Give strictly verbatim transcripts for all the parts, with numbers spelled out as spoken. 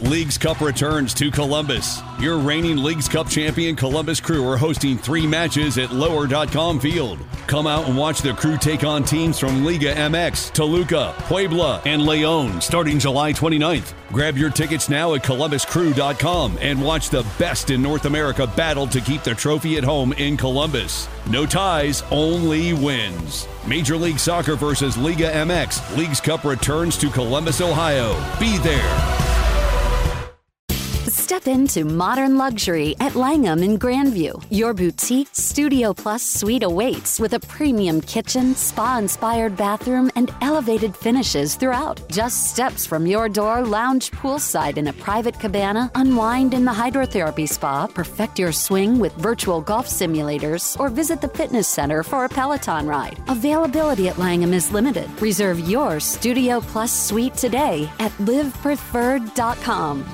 Leagues Cup returns to Columbus. Your reigning Leagues Cup champion Columbus Crew are hosting three matches at lower dot com Field. Come out and watch the Crew take on teams from Liga M X, Toluca, Puebla, and Leon starting July twenty-ninth. Grab your tickets now at columbus crew dot com and watch the best in North America battle to keep the trophy at home in Columbus. No ties, only wins. Major League Soccer versus Liga M X. Leagues Cup returns to Columbus, Ohio. Be there. Step into modern luxury at Langham in Grandview. Your boutique Studio Plus suite awaits with a premium kitchen, spa-inspired bathroom, and elevated finishes throughout. Just steps from your door, lounge poolside in a private cabana, unwind in the hydrotherapy spa, perfect your swing with virtual golf simulators, or visit the fitness center for a Peloton ride. Availability at Langham is limited. Reserve your Studio Plus suite today at live preferred dot com.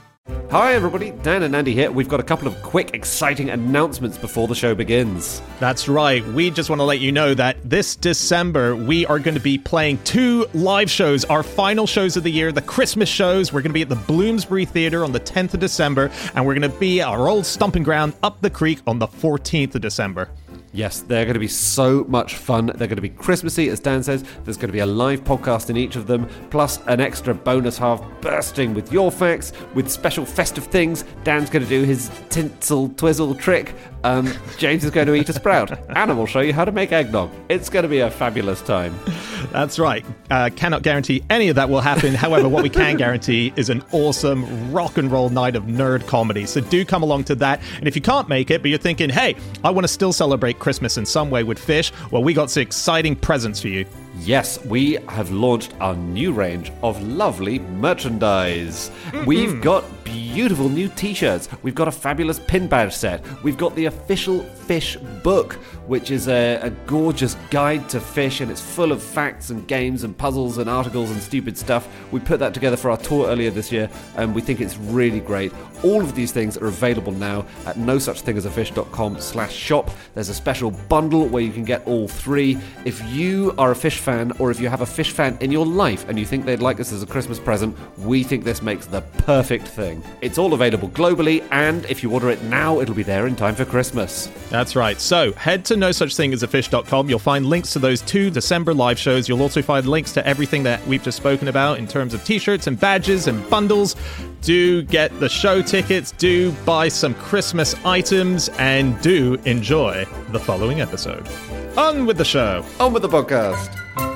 Hi everybody, Dan and Andy here. We've got a couple of quick, exciting announcements before the show begins. That's right. We just want to let you know that this December we are going to be playing two live shows, our final shows of the year, the Christmas shows. We're going to be at the Bloomsbury Theatre on the tenth of December, and we're going to be at our old stomping ground Up the Creek on the fourteenth of December. Yes, they're going to be so much fun. They're going to be Christmassy, as Dan says. There's going to be a live podcast in each of them, plus an extra bonus half bursting with your facts, with special festive things. Dan's going to do his tinsel twizzle trick. Um, James is going to eat a sprout. Anna will show you how to make eggnog. It's going to be a fabulous time. That's right. Uh, cannot guarantee any of that will happen. However, what we can guarantee is an awesome rock and roll night of nerd comedy. So do come along to that. And if you can't make it, but you're thinking, hey, I want to still celebrate Christmas in some way with fish, well, we got some exciting presents for you. Yes, we have launched our new range of lovely merchandise. Mm-hmm. We've got beautiful new t-shirts. We've got a fabulous pin badge set. We've got the official fish book, which is a, a gorgeous guide to fish, and it's full of facts and games and puzzles and articles and stupid stuff. We put that together for our tour earlier this year, and we think it's really great. All of these things are available now at no such thing as a fish dot com slash shop. There's a special bundle where you can get all three. If you are a fish fan, or if you have a fish fan in your life and you think they'd like this as a Christmas present, we think this makes the perfect thing. It's all available globally, and if you order it now, it'll be there in time for Christmas. That's right. So head to no such thing as a fish dot com. You'll find links to those two December live shows. You'll also find links to everything that we've just spoken about in terms of t-shirts and badges and bundles. Do get the show tickets, do buy some Christmas items, and do enjoy the following episode. On with the show. On with the podcast.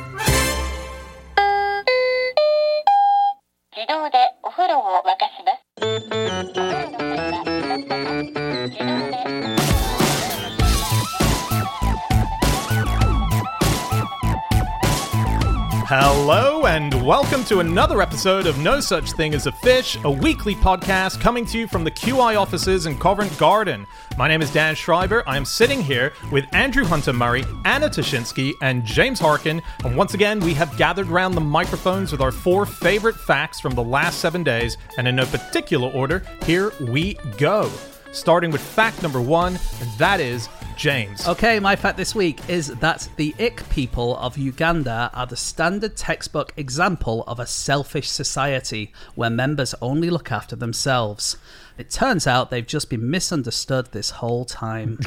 Hello and welcome to another episode of No Such Thing as a Fish, a weekly podcast coming to you from the Q I offices in Covent Garden. My name is Dan Schreiber. I am sitting here with Andrew Hunter-Murray, Anna Toshinsky, and James Harkin. And once again, we have gathered around the microphones with our four favorite facts from the last seven days. And in no particular order, here we go. Starting with fact number one, and that is James. Okay, my fact this week is that the Ik people of Uganda are the standard textbook example of a selfish society where members only look after themselves. It turns out they've just been misunderstood this whole time.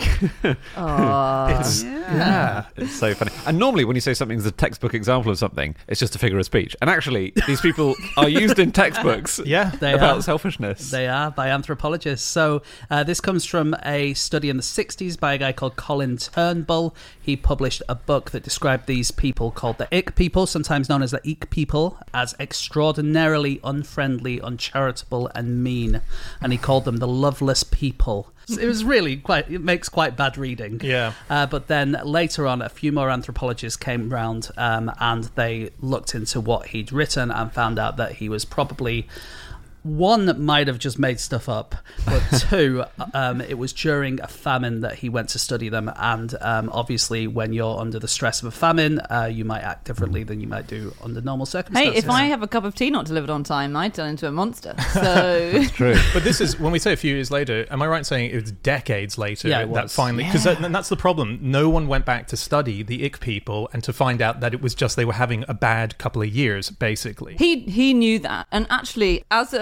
Oh, it's, yeah. yeah, it's so funny. And normally when you say something's a textbook example of something, it's just a figure of speech. And actually, these people are used in textbooks yeah, they about are. selfishness. They are, by anthropologists. So uh, this comes from a study in the sixties by a guy called Colin Turnbull. He published a book that described these people called the Ik people, sometimes known as the Ik people, as extraordinarily unfriendly, uncharitable, and mean. And he called them the loveless people. It was really quite, it makes quite bad reading. Yeah. Uh, but then later on, a few more anthropologists came round um, and they looked into what he'd written and found out that he was probably... One, might have just made stuff up, but two, um, it was during a famine that he went to study them, and um, obviously when you're under the stress of a famine, uh, you might act differently than you might do under normal circumstances. Hey, if I have a cup of tea not delivered on time, I turn into a monster. So It's true. But this is, when we say a few years later, am I right in saying it was decades later Yeah, it that was. finally, because Yeah. that, that's the problem. No one went back to study the Ik people and to find out that it was just they were having a bad couple of years, basically. he he knew that, and actually, as a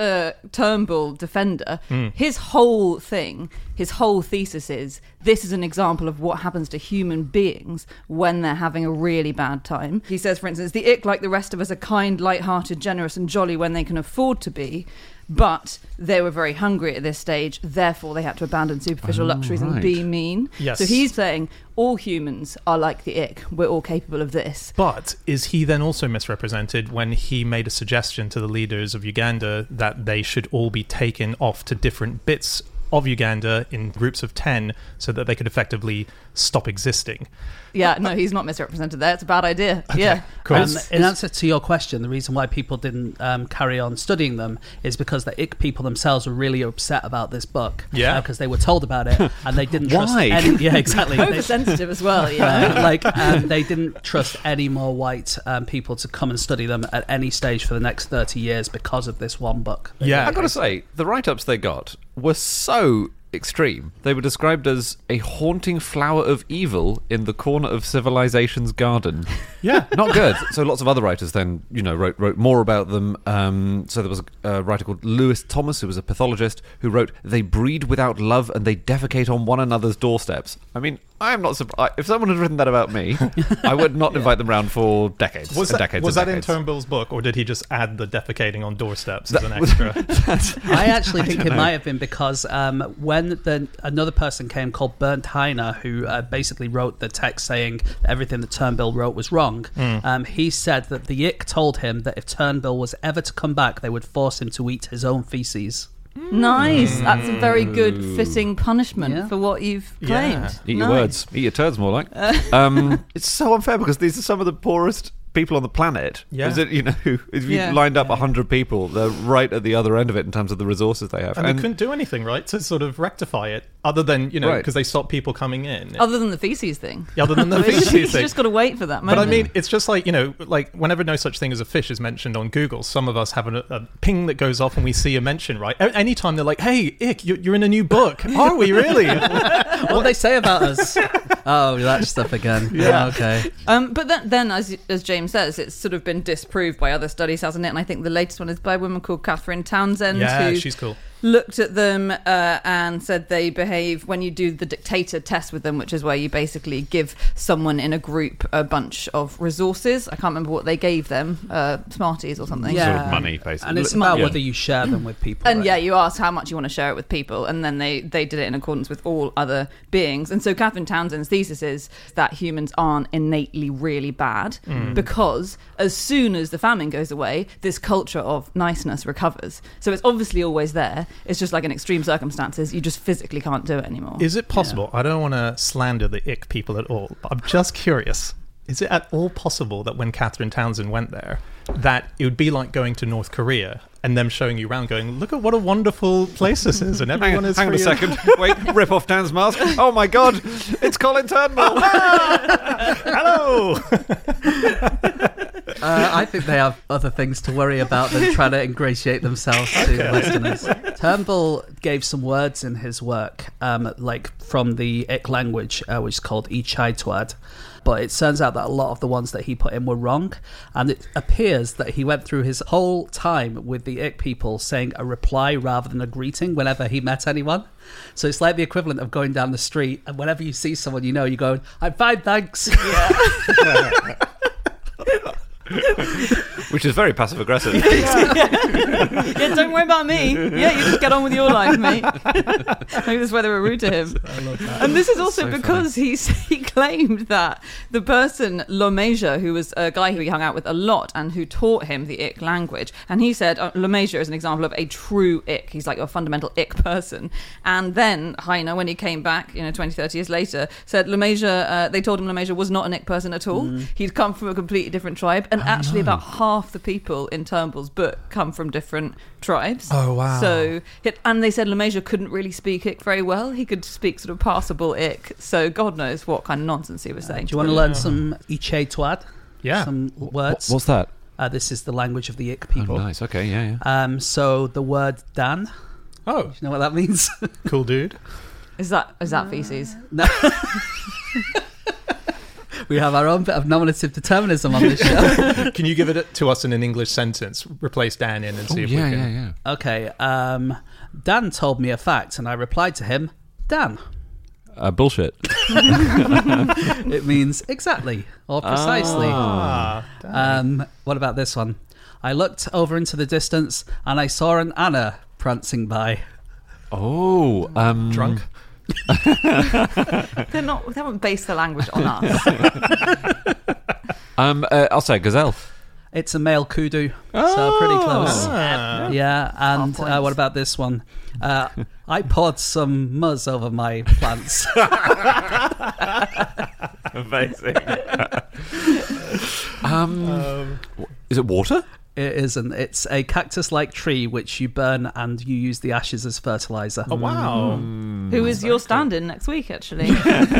a Turnbull defender, Mm. his whole thing, his whole thesis is this is an example of what happens to human beings when they're having a really bad time. He says, for instance, the Ick, like the rest of us, are kind, light-hearted, generous and jolly when they can afford to be, but they were very hungry at this stage, therefore they had to abandon superficial Oh, luxuries right. and be mean. Yes. So he's saying all humans are like the Ick. We're all capable of this. But is he then also misrepresented when he made a suggestion to the leaders of Uganda that they should all be taken off to different bits of Uganda in groups of ten so that they could effectively stop existing? Yeah, no, he's not misrepresented there. It's a bad idea. Yeah. Cool. Um, in answer to your question, the reason why people didn't um, carry on studying them is because the Ick people themselves were really upset about this book. Yeah. Because they were told about it and they didn't trust Why? any... Yeah, exactly. They- Oversensitive as well, yeah. Uh, like um, they didn't trust any more white um, people to come and study them at any stage for the next thirty years because of this one book. Yeah. I've got to say, the write-ups they got were so extreme. They were described as a haunting flower of evil in the corner of civilization's garden. Yeah. Not good. So lots of other writers then, you know, wrote wrote more about them. Um, so there was a, a writer called Lewis Thomas, who was a pathologist, who wrote, "They breed without love and they defecate on one another's doorsteps." I mean, I am not surprised. If someone had written that about me, I would not invite them round for decades Was and that, decades was and that in decades. Turnbull's book, or did he just add the defecating on doorsteps as an That- extra? I actually think it know. might have been because um, when the, another person came called Bernd Heine, who uh, basically wrote the text saying everything that Turnbull wrote was wrong, Mm. um, he said that the Ick told him that if Turnbull was ever to come back, they would force him to eat his own feces. Nice. That's a very good, fitting punishment Yeah. for what you've Yeah. claimed. Eat your Nice. words. Eat your turds, more like. um, it's so unfair because these are some of the poorest people on the planet. Yeah. Is it, you know, if you Yeah. lined up a hundred people, they're right at the other end of it in terms of the resources they have. And, they couldn't do anything, right, to sort of rectify it, other than, you know, Right. because they stopped people coming in. Other than the feces thing. Other than the You feces thing. just got to wait for that But moment. I mean, it's just like, you know, like whenever No Such Thing as a Fish is mentioned on Google, some of us have a, a ping that goes off and we see a mention, right? A- Anytime they're like, hey, Ick, you're, you're in a new book. Are we really? What do they say about us? Oh, that stuff again. Yeah. Okay. Um, but then, then as, as James says, it's sort of been disproved by other studies, hasn't it? And I think the latest one is by a woman called Catherine Townsend, Yeah, who she's cool. looked at them uh, and said they behave when you do the dictator test with them, which is where you basically give someone in a group a bunch of resources. I can't remember what they gave them, uh, Smarties or something. Yeah. Sort of money, basically. And it's about Yeah. whether you share them with people. And right? yeah, you ask how much you want to share it with people, and then they, they did it in accordance with all other beings. And so Catherine Townsend's thesis is that humans aren't innately really bad because as soon as the famine goes away, this culture of niceness recovers. So it's obviously always there. It's just like in extreme circumstances, you just physically can't do it anymore. Is it possible? I don't want to slander the Ick people at all, but I'm just curious. Is it at all possible that when Catherine Townsend went there, that it would be like going to North Korea and them showing you around going, look at what a wonderful place this is, and Hang everyone on, is hang on a free and- second. Wait, rip off Dan's mask. Oh my god, it's Colin Turnbull. Hello! Uh, I think they have other things to worry about than trying to ingratiate themselves to Westerners. Turnbull gave some words in his work, um, like from the Ick language, uh, which is called Ichaituad. But it turns out that a lot of the ones that he put in were wrong. And it appears that he went through his whole time with the Ick people saying a reply rather than a greeting whenever he met anyone. So it's like the equivalent of going down the street and whenever you see someone you know, you go, I'm fine, thanks. Which is very passive aggressive. Yeah, don't worry about me. Yeah, you just get on with your life, mate. Maybe that's why they were rude to him. I love that. And this is also so because he he claimed that the person Lomeja, who was a guy who he hung out with a lot and who taught him the Ick language, and he said uh, Lomeja is an example of a true Ick. He's like a fundamental Ick person. And then Heine, when he came back, you know, twenty, thirty years later, said Lomeja. Uh, they told him Lomeja was not an Ick person at all. Mm. He'd come from a completely different tribe, and actually about half the people in Turnbull's book come from different tribes. Oh, wow. So, it, and they said Lomeja couldn't really speak Ick very well. He could speak sort of passable Ick. So God knows what kind of nonsense he was saying. Do you want to learn some Ichaituad? Yeah. Some words? What's that? Uh, this is the language of the Ick Oh, people. nice. Okay, yeah, yeah. Um, so the word Dan, do Oh, you know what that means? cool dude. Is that is that feces? No. We have our own bit of nominative determinism on this show. Can you give it to us in an English sentence? Replace Dan in and see Oh, if yeah, we can. yeah, yeah. Okay, um, Dan told me a fact, and I replied to him, Dan. Uh, bullshit. It means exactly or precisely. Ah, Um, what about this one? I looked over into the distance and I saw an Anna prancing by. Oh, um, drunk. They're not. They haven't based the language on us. Um, uh, I'll say gazelle. It's a male kudu, so pretty close. Ah. Yeah, and Half uh, points. what about this one? Uh, I poured some muzz over my plants. Amazing. um, is it water? It isn't. It's a cactus-like tree which you burn and you use the ashes as fertilizer. Oh, wow. Who is your stand-in next week? Actually,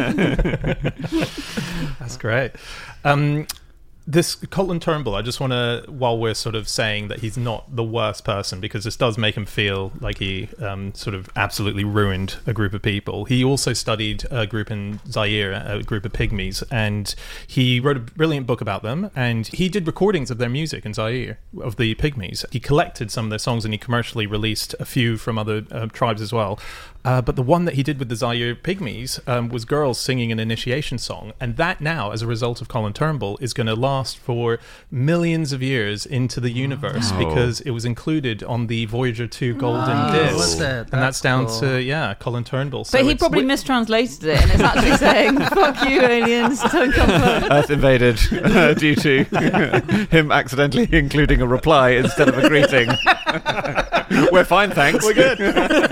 That's great. Um, this Colin Turnbull, I just want to, while we're sort of saying that he's not the worst person, because this does make him feel like he um, sort of absolutely ruined a group of people. He also studied a group in Zaire, a group of pygmies, and he wrote a brilliant book about them, and he did recordings of their music in Zaire, of the pygmies. He collected some of their songs and he commercially released a few from other uh, tribes as well. Uh, but the one that he did with the Zaire Pygmies um, was girls singing an initiation song. And that now, as a result of Colin Turnbull, is going to last for millions of years into the universe, Wow. because it was included on the Voyager two Golden Oh, Disc. was it? And that's That's down cool. to, yeah, Colin Turnbull. So but he it's- probably wi- mistranslated it, and it's actually saying "fuck you, aliens, don't come close." Earth invaded uh, due to him accidentally including a reply instead of a greeting. We're fine, thanks. We're good.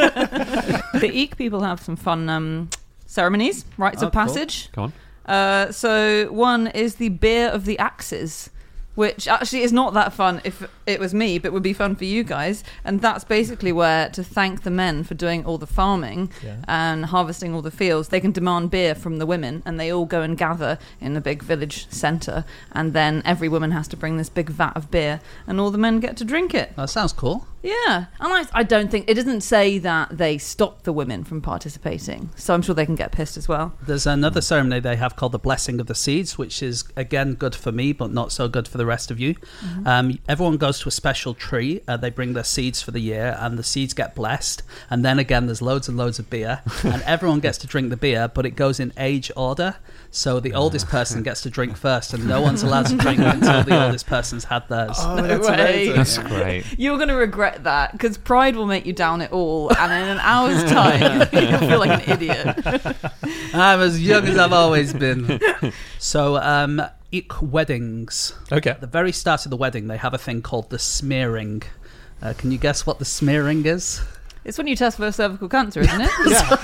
The Eek people have some fun um, ceremonies, rites Oh, of cool. passage. Come on. Uh, so one is the Beer of the Axes, which actually is not that fun if it was me, but would be fun for you guys. And that's basically where, to thank the men for doing all the farming Yeah. and harvesting all the fields, they can demand beer from the women, and they all go and gather in the big village centre. And then every woman has to bring this big vat of beer, and all the men get to drink it. That sounds cool. Yeah, and I, I don't think it doesn't say that they stop the women from participating, so I'm sure they can get pissed as well. There's another ceremony they have called the Blessing of the Seeds, which is, again, good for me, but not so good for the rest of you. Mm-hmm. Um, everyone goes to a special tree. Uh, they bring their seeds for the year, and the seeds get blessed. And then, again, there's loads and loads of beer, and everyone gets to drink the beer, but it goes in age order. So the oldest person gets to drink first, and no one's allowed to drink until the oldest person's had theirs. Oh, No that's way. amazing. That's great. You're going to regret that, because pride will make you down it all, and in an hour's time, you'll feel like an idiot. I'm as young as I've always been. So, um, Ik weddings. Okay. At the very start of the wedding, they have a thing called the smearing. Uh, can you guess what the smearing is? It's when you test for cervical cancer, isn't it?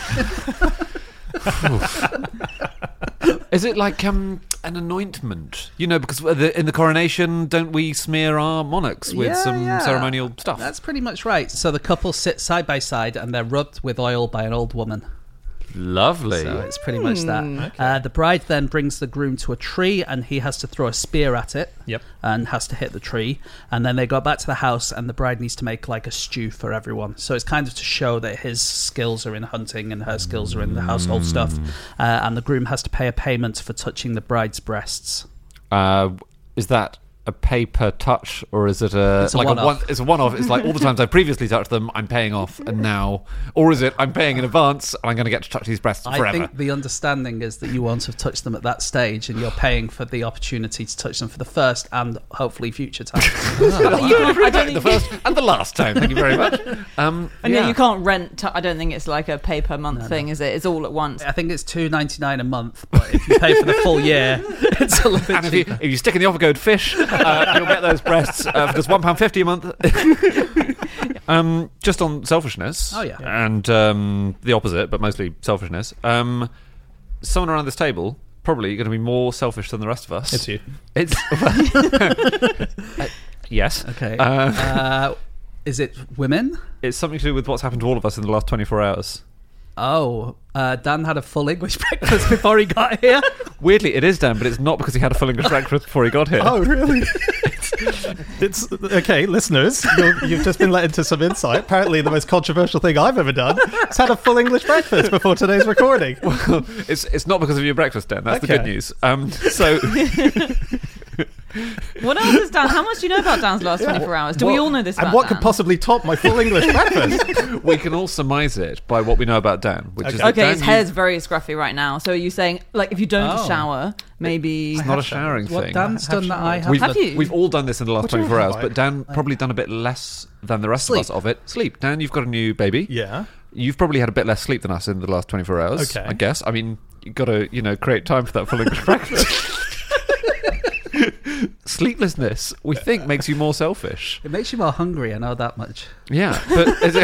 Is it like um, an anointment? You know, because the, in the coronation, don't we smear our monarchs with Yeah, some yeah. ceremonial stuff? That's pretty much right. So the couple sit side by side and they're rubbed with oil by an old woman. Lovely. So it's pretty much that. Hmm. Uh, the bride then brings the groom to a tree and he has to throw a spear at it. Yep. And has to hit the tree. And then they go back to the house and the bride needs to make like a stew for everyone. So it's kind of to show that his skills are in hunting and her skills are in the household stuff. Uh, and the groom has to pay a payment for touching the bride's breasts. Uh, is that a pay-per touch, or is it a, It's a like one-off. a one? It's a one-off. It's like all the times I previously touched them, I'm paying off, and now, or is it I'm paying in advance and I'm going to get to touch these breasts I forever? think the understanding is that you won't have touched them at that stage and you're paying for the opportunity to touch them for the first and hopefully future times. You can't- I don't the think- first and the last time. Thank you very much. Um, And yeah. yeah. you can't rent. T- I don't think it's like a pay per month thing, is it? It's all at once. I think it's two ninety-nine a month, but if you pay for the full year, it's a little bit And if you, cheaper. if you stick in the offer code fish, uh, you'll get those breasts uh, for just one pound fifty a month. um, just on selfishness. Oh, yeah. And um, the opposite, but mostly selfishness. Um, someone around this table probably going to be more selfish than the rest of us. It's you. It's uh, yes. Okay. Uh, Uh, is it women? it's something to do with what's happened to all of us in the last twenty-four hours. Oh, uh, Dan had a full English breakfast before he got here. Weirdly, it is Dan, but it's not because he had a full English breakfast before he got here. Oh, really? It's It's okay, listeners. You're, you've just been let into some insight. Apparently, the most controversial thing I've ever done is had a full English breakfast before today's recording. Well, it's it's not because of your breakfast, Dan. That's Okay. the good news. Um, so. What else is Dan? How much do you know about Dan's last twenty-four hours? Do we Well, all know this about And what Dan? could possibly top my full English breakfast? We can all surmise it by what we know about Dan, which is Okay. that Okay, Dan his used- hair's very scruffy right now. So are you saying, like, if you don't Oh. shower, maybe... It's not a showering What thing. Dan's done that I We've, Have you? we've all done this in the last What do you twenty-four hours, have, but I- Dan probably done a bit less than the rest Sleep. of us of it. Sleep. Dan, you've got a new baby. Yeah. You've probably had a bit less sleep than us in the last twenty-four hours, Okay. I guess. I mean, you've got to, you know, create time for that full English breakfast. Sleeplessness, we think, makes you more selfish. It makes you more hungry, I know that much. Yeah, but is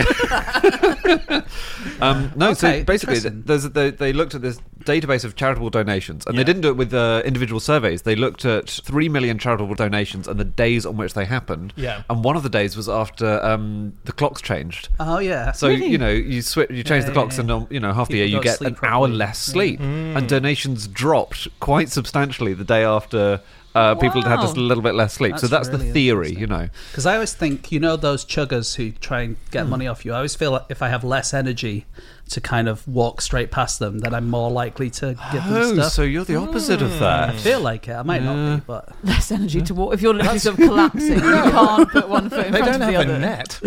it? um, no. Okay, so basically, interesting. there's they, they looked at this database of charitable donations, and Yeah. they didn't do it with uh, individual surveys. They looked at three million charitable donations and the days on which they happened. Yeah. and one of the days was after um, the clocks changed. Oh, yeah. So you know you switch, you change Yeah, the clocks, yeah, and um, you know half the People year you don't get sleep an hour properly. less sleep, Mm. and donations dropped quite substantially the day after. Uh, people had just a Wow. little bit less sleep. so That's that's really the theory, interesting. you know. Because I always think, you know, those chuggers who try and get Hmm. money off you, I always feel like if I have less energy to kind of walk straight past them, then I'm more likely to give them Oh, stuff. so you're the opposite of that. I feel like it. I might not be, but Less energy to walk. If you're literally sort of collapsing, you can't put one foot in They front don't of the have a other. net.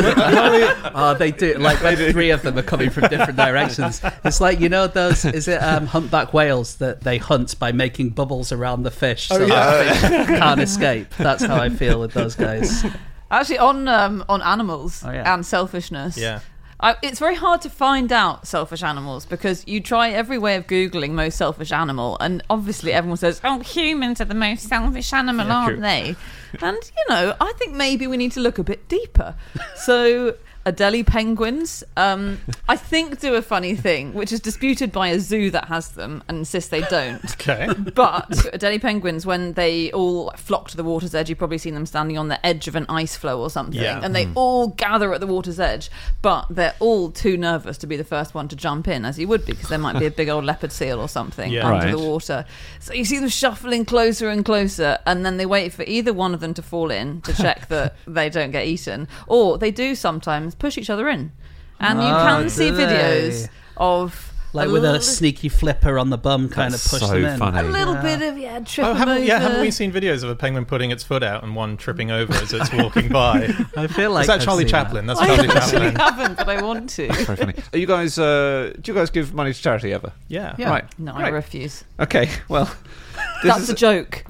oh, they do. Like when three of them are coming from different directions. It's like, you know, those, is it um, humpback whales that they hunt by making bubbles around the fish so that the fish can't escape? That's how I feel with those guys. Actually, on um, on animals Oh, yeah. and selfishness, Yeah. I, it's very hard to find out selfish animals because you try every way of Googling most selfish animal, and obviously everyone says, oh, humans are the most selfish animal, Yeah, aren't true. they? And, you know, I think maybe we need to look a bit deeper. So... Adelie penguins, um, I think, do a funny thing, which is disputed by a zoo that has them and insists they don't. Okay. But Adelie penguins, when they all flock to the water's edge, you've probably seen them standing on the edge of an ice floe or something, Yeah. and they all gather at the water's edge, but they're all too nervous to be the first one to jump in, as you would be, because there might be a big old leopard seal or something Yeah. under Right. the water. So you see them shuffling closer and closer, and then they wait for either one of them to fall in to check that they don't get eaten, or they do sometimes push each other in. And you Oh, can see do they? videos of... Like with a li- sneaky flipper on the bum, kind That's of push so them in. funny. a little Yeah. bit of, yeah, trip Oh, them haven't, yeah, over. haven't we seen videos of a penguin putting its foot out and one tripping over as it's walking by? I feel like Is that I've Charlie seen Chaplin? that. That's I Charlie actually Chaplin. haven't, but I want to. Very funny. Are you guys? Uh, do you guys give money to charity ever? Yeah. Yeah. Right. No, I Right. refuse. Okay. Well, this That's is, a joke.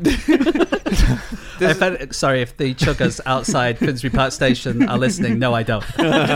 If any- sorry, if the chuggers outside Finsbury Park Station are listening, no, I don't.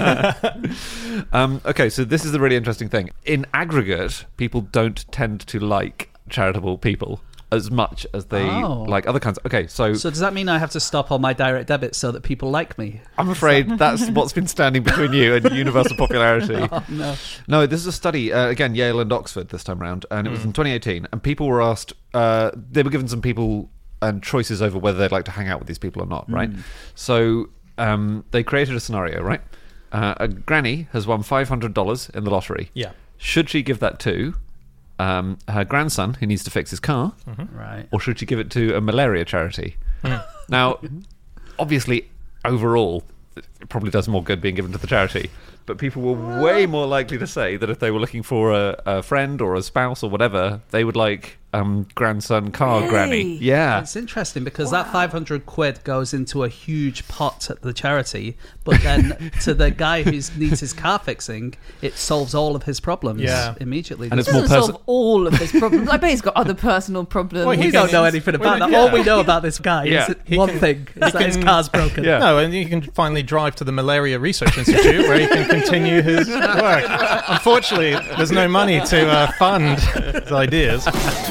um, okay. So this is a really interesting thing. In aggregate, people don't tend to like charitable people as much as they Oh. like other kinds. Okay. So, So does that mean I have to stop all my direct debits so that people like me? I'm afraid that's what's been standing between you and universal popularity. Oh, no. No, this is a study, uh, again, Yale and Oxford this time around, and it was in twenty eighteen, and people were asked, uh, they were given some people and choices over whether they'd like to hang out with these people or not, right? So um, they created a scenario, right? Uh, a granny has won five hundred dollars in the lottery. Yeah. Should she give that to um, her grandson who needs to fix his car, Right. or should she give it to a malaria charity? Now, obviously, overall, it probably does more good being given to the charity. But people were way more likely to say that if they were looking for a, a friend or a spouse or whatever, they would like um, grandson car Really? granny. Yeah. It's interesting because that five hundred quid goes into a huge pot at the charity, but then to the guy who needs his car fixing, it solves all of his problems Yeah. immediately. And it's It more doesn't perso- solve all of his problems. I bet he's got other personal problems. Well, he we can- don't know anything about well, that. All yeah. we know about this guy Yeah. is He one can- thing, is that his can- car's broken. Yeah. No, and you can finally drive to the Malaria Research Institute where he can continue his work. Unfortunately, there's no money to uh, fund his ideas.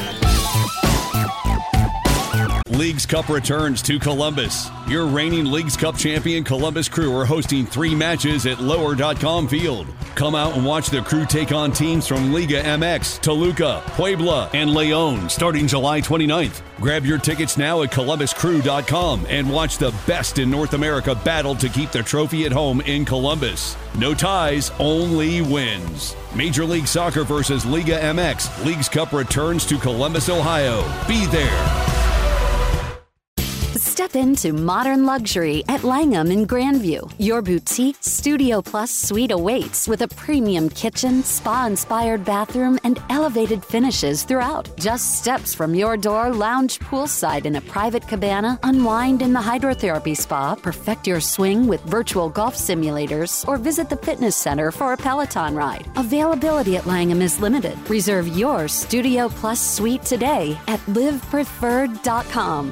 Leagues Cup returns to Columbus. Your reigning Leagues Cup champion Columbus Crew are hosting three matches at lower dot com Field. Come out and watch the Crew take on teams from Liga M X, Toluca, Puebla, and Leon starting July twenty-ninth. Grab your tickets now at columbus crew dot com and watch the best in North America battle to keep the trophy at home in Columbus. No ties, only wins. Major League Soccer versus Liga M X. Leagues Cup returns to Columbus, Ohio. Be there. Step Step into modern luxury at Langham in Grandview. Your boutique Studio Plus suite awaits with a premium kitchen, spa-inspired bathroom, and elevated finishes throughout. Just steps from your door, lounge poolside in a private cabana, unwind in the hydrotherapy spa, perfect your swing with virtual golf simulators, or visit the fitness center for a Peloton ride. Availability at Langham is limited. Reserve your Studio Plus suite today at live preferred dot com.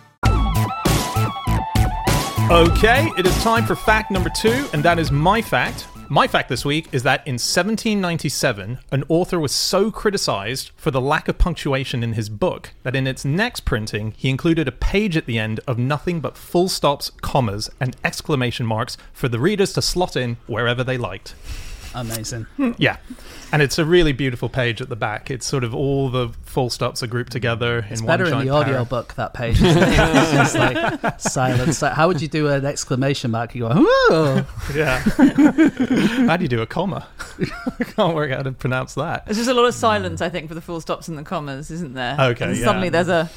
Okay, it is time for fact number two, and that is my fact. My fact this week is that in seventeen ninety-seven, an author was so criticized for the lack of punctuation in his book that in its next printing, he included a page at the end of nothing but full stops, commas, and exclamation marks for the readers to slot in wherever they liked. Amazing. Yeah. And it's a really beautiful page at the back. It's sort of all the full stops are grouped together it's in one better giant in the audio para. book, that page. It's just like silence. How would you do an exclamation mark? You go, whoa. Yeah. How do you do a comma? I can't work out how to pronounce that. There's just a lot of silence, I think, for the full stops and the commas, isn't there? Okay, and yeah. suddenly there's a...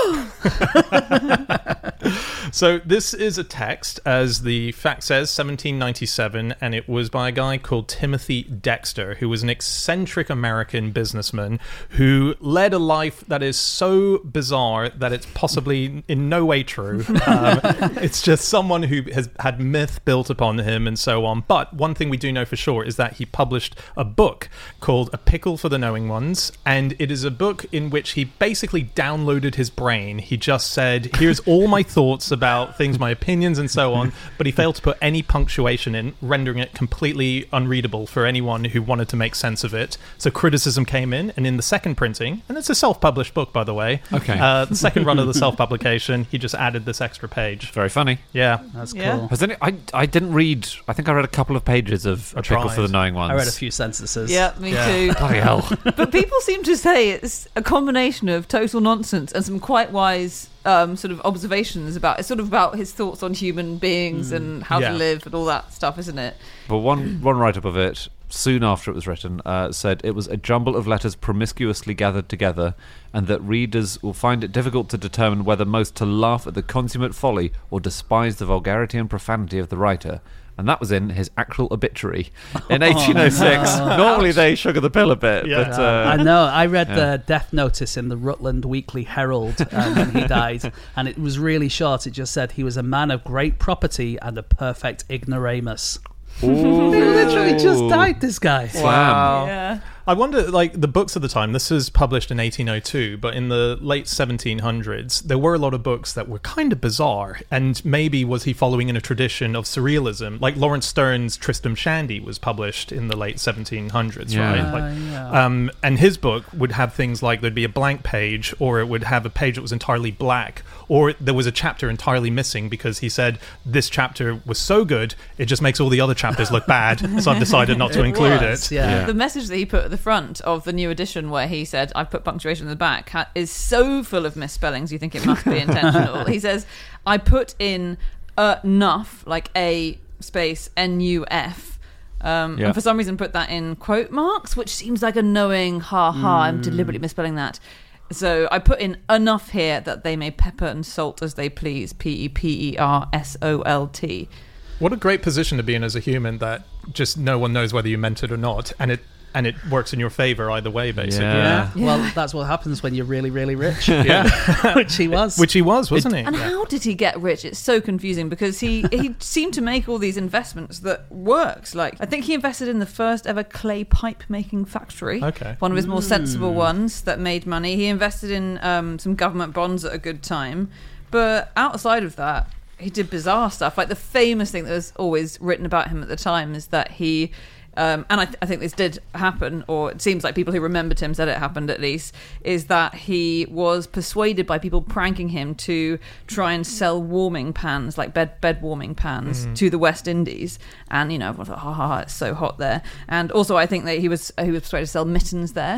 So this is a text, as the fact says, seventeen ninety-seven, and it was by a guy called Timothy Dexter, who was an eccentric American businessman who led a life that is so bizarre that it's possibly in no way true. Um, it's just someone who has had myth built upon him and so on. But one thing we do know for sure is that he published a book called A Pickle for the Knowing Ones, and it is a book in which he basically downloaded his brain. He just said, here's all my thoughts about things, my opinions and so on, but he failed to put any punctuation in, rendering it completely unreadable for anyone who wanted to make sense of it. So criticism came in, and in the second printing, and it's a self-published book, by the way, Okay. uh, the second run of the self-publication, he just added this extra page. Very funny. Yeah. That's cool. Yeah. Has any, I, I didn't read, I think I read a couple of pages of I A Pickle tried. for the Knowing Ones. I read a few sentences. Yeah, me Yeah. too. Bloody hell. But people seem to say it's a combination of total nonsense and some quite wise um, sort of observations about it's sort of about his thoughts on human beings and how Yeah. to live and all that stuff, isn't it? But one, one write-up of it, soon after it was written, uh, said it was a jumble of letters promiscuously gathered together, and that readers will find it difficult to determine whether most to laugh at the consummate folly or despise the vulgarity and profanity of the writer. And that was in his actual obituary in eighteen oh six. Normally they sugar the pill a bit, Yeah. but uh, I know. I read yeah. the death notice in the Rutland Weekly Herald um, when he died, and it was really short. It just said he was a man of great property and a perfect ignoramus. He literally just died, this guy. Wow. Yeah. I wonder, like, the books of the time, this is published in eighteen oh two, but in the late seventeen hundreds, there were a lot of books that were kind of bizarre, and maybe was he following in a tradition of surrealism? Like Lawrence Stern's Tristram Shandy was published in the late seventeen hundreds, Yeah. right? Uh, Like, yeah. um, and his book would have things like there'd be a blank page, or it would have a page that was entirely black, or there was a chapter entirely missing because he said, this chapter was so good, it just makes all the other chapters look bad, so I've decided not to It include was, it. yeah. Yeah. The message that he put at the front of the new edition, where he said, I've put punctuation in the back, ha- is so full of misspellings you think it must be intentional. He says, I put in uh, enough, like A space N U F. Um, Yeah. And for some reason put that in quote marks, which seems like a knowing, ha ha, I'm deliberately misspelling that. So I put in enough here that they may pepper and salt as they please, P E P E R S O L T. What a great position to be in as a human, that just no one knows whether you meant it or not, and it and it works in your favor either way, basically. Yeah. Yeah. Well, that's what happens when you're really, really rich. Yeah. Which he was. Which he was, wasn't he? And how did he get rich? It's so confusing because he, he seemed to make all these investments that works. Like, I think he invested in the first ever clay pipe making factory. Okay. One of his more sensible ones that made money. He invested in um, some government bonds at a good time. But outside of that, he did bizarre stuff. Like the famous thing that was always written about him at the time is that he... Um, and I, th- I think this did happen, or it seems like people who remembered him said it happened at least, is that he was persuaded by people pranking him to try and sell warming pans, like bed bed warming pans, Mm-hmm. to the West Indies. And, you know, everyone thought, ha ha ha, it's so hot there. And also I think that he was he was persuaded to sell mittens there.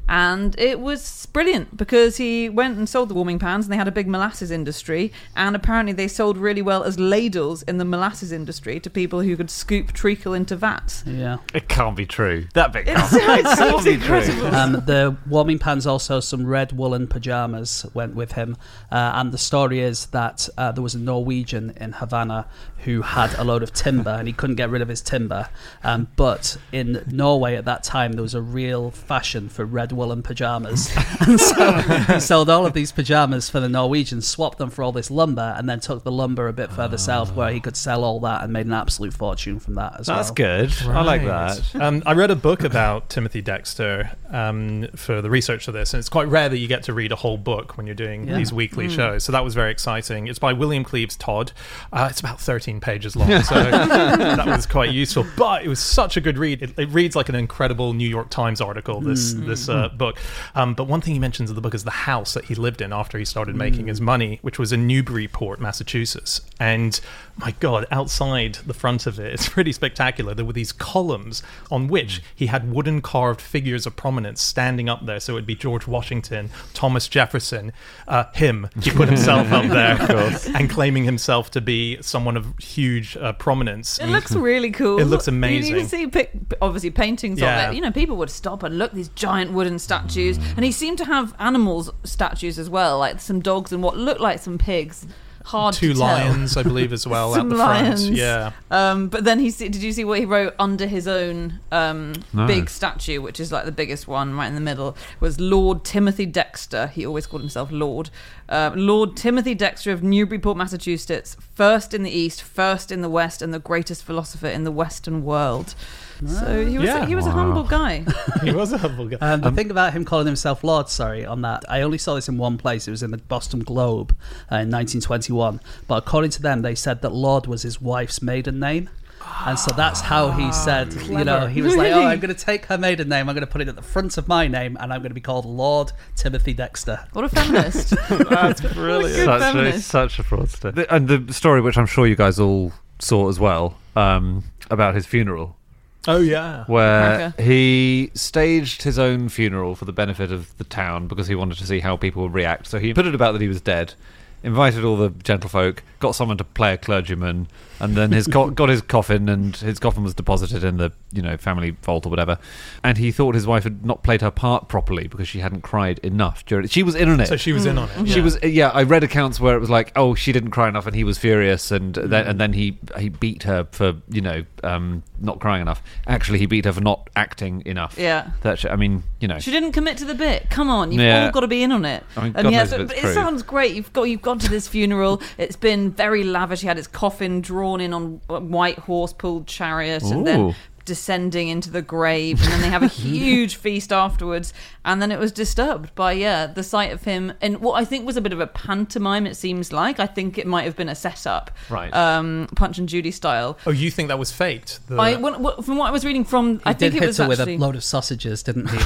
And it was brilliant because he went and sold the warming pans, and they had a big molasses industry. And apparently they sold really well as ladles in the molasses industry to people who could scoop treacle into vats. Yeah. It can't be true. That bit can't, It's, it's, can't it's be incredible. true. Um, the warming pans, also some red woolen pajamas went with him. Uh, and the story is that uh, there was a Norwegian in Havana who had a load of timber, and he couldn't get rid of his timber. Um, but in Norway at that time, there was a real fashion for red woolen pajamas. And so he sold all of these pajamas for the Norwegians, swapped them for all this lumber, and then took the lumber a bit further south where he could sell all that and made an absolute fortune from that as That's well. good. I like that. um, I read a book about Timothy Dexter um, for the research for this, and it's quite rare that you get to read a whole book when you're doing Yeah. these weekly shows. So that was very exciting. It's by William Cleves Todd. Uh, it's about thirteen pages long, so that was quite useful. But it was such a good read. It, it reads like an incredible New York Times article, this this uh, book. Um, but one thing he mentions in the book is the house that he lived in after he started making his money, which was in Newburyport, Massachusetts. And my God, outside the front of it, it's pretty spectacular. There were these columns on which he had wooden carved figures of prominence standing up there. So it would be George Washington, Thomas Jefferson, uh, him. He put himself up there and claiming himself to be someone of huge uh, prominence. It looks really cool. It looks You- amazing. You, see, pic- obviously, paintings Yeah. of it. You know, people would stop and look, these giant wooden statues. And he seemed to have animals statues as well, like some dogs and what looked like some pigs. Hard Two to tell. lions, I believe, as well, Some at the lions. front. Yeah. Um, but then he see, did you see what he wrote under his own um, No. big statue, which is like the biggest one right in the middle, was Lord Timothy Dexter. He always called himself Lord. Uh, Lord Timothy Dexter of Newburyport, Massachusetts, first in the East, first in the West, and the greatest philosopher in the Western world. So he was Yeah. he was a Wow. humble guy. He was a humble guy. Um, the thing about him calling himself Lord, sorry, on that, I only saw this in one place. It was in the Boston Globe uh, in nineteen twenty-one. But according to them, they said that Lord was his wife's maiden name. And so that's how he said, you know, he was like, oh, I'm going to take her maiden name, I'm going to put it at the front of my name, and I'm going to be called Lord Timothy Dexter. What a feminist. That's brilliant. Good Such a, feminist. such a fraudster. The- And the story, which I'm sure you guys all saw as well, um, about his funeral, Oh, yeah. where Cracker. he staged his own funeral for the benefit of the town because he wanted to see how people would react. So he put it about that he was dead, invited all the gentlefolk, got someone to play a clergyman, and then his co- got his coffin, and his coffin was deposited in the, you know, family vault or whatever. And he thought his wife had not played her part properly because she hadn't cried enough during it. She was in on it. So she was in on it. She yeah. was, yeah. I read accounts where it was like, oh, she didn't cry enough, and he was furious, and then and then he he beat her for, you know, um, not crying enough. Actually, he beat her for not acting enough. Yeah. That she, I mean, you know, She didn't commit to the bit. Come on, you've Yeah. all got to be in on it. I mean, and God yeah, knows so- if it's but it true. sounds great. You've got you've gone to this funeral. It's been very lavish. He had his coffin drawn in on a white horse-pulled chariot, and Ooh. then descending into the grave, and then they have a huge feast afterwards. And then it was disturbed by yeah the sight of him in what I think was a bit of a pantomime. It seems like I think it might have been a setup, Right. Um, Punch and Judy style. Oh, you think that was faked? The- I when, what- from what I was reading from, He I think did it hit was her with actually. a load of sausages, didn't he?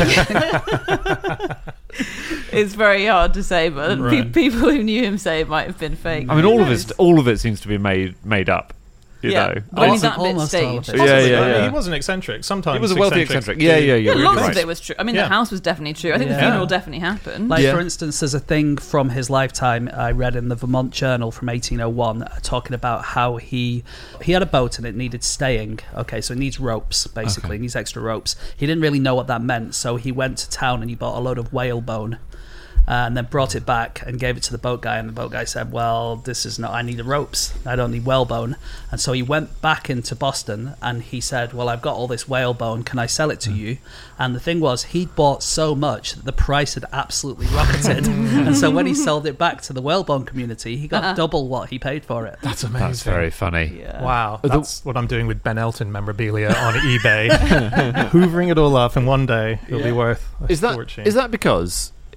It's very hard to say, but pe- Right. people who knew him say it might have been fake. I mean, Who all of knows? it, all of it seems to be made made up. You Yeah. know, But only Almost- that bit almost all of staged. it. Yeah, Possibly. yeah, I mean, yeah. he was an eccentric. Sometimes He was a wealthy eccentric. Yeah, yeah, yeah. But You're lots right. of it was true. I mean, Yeah. the house was definitely true. I think the Yeah. funeral definitely happened. Like, Yeah. for instance, there's a thing from his lifetime I read in the Vermont Journal from eighteen oh one uh, talking about how he he had a boat and it needed staying. Okay, so it needs ropes, basically. Okay. It needs extra ropes. He didn't really know what that meant, so he went to town and he bought a load of whalebone. Uh, and then brought it back and gave it to the boat guy, and the boat guy said, well, this is not, I need the ropes, I don't need whalebone. And so he went back into Boston and he said, well, I've got all this whalebone, can I sell it to you? And the thing was, he'd bought so much that the price had absolutely rocketed. And so when he sold it back to the whalebone community, he got Uh-uh. double what he paid for it. That's amazing. That's very funny. Yeah. Wow, The- that's what I'm doing with Ben Elton memorabilia on eBay, hoovering it all up, and one day it'll be worth a Is that fortune. is that because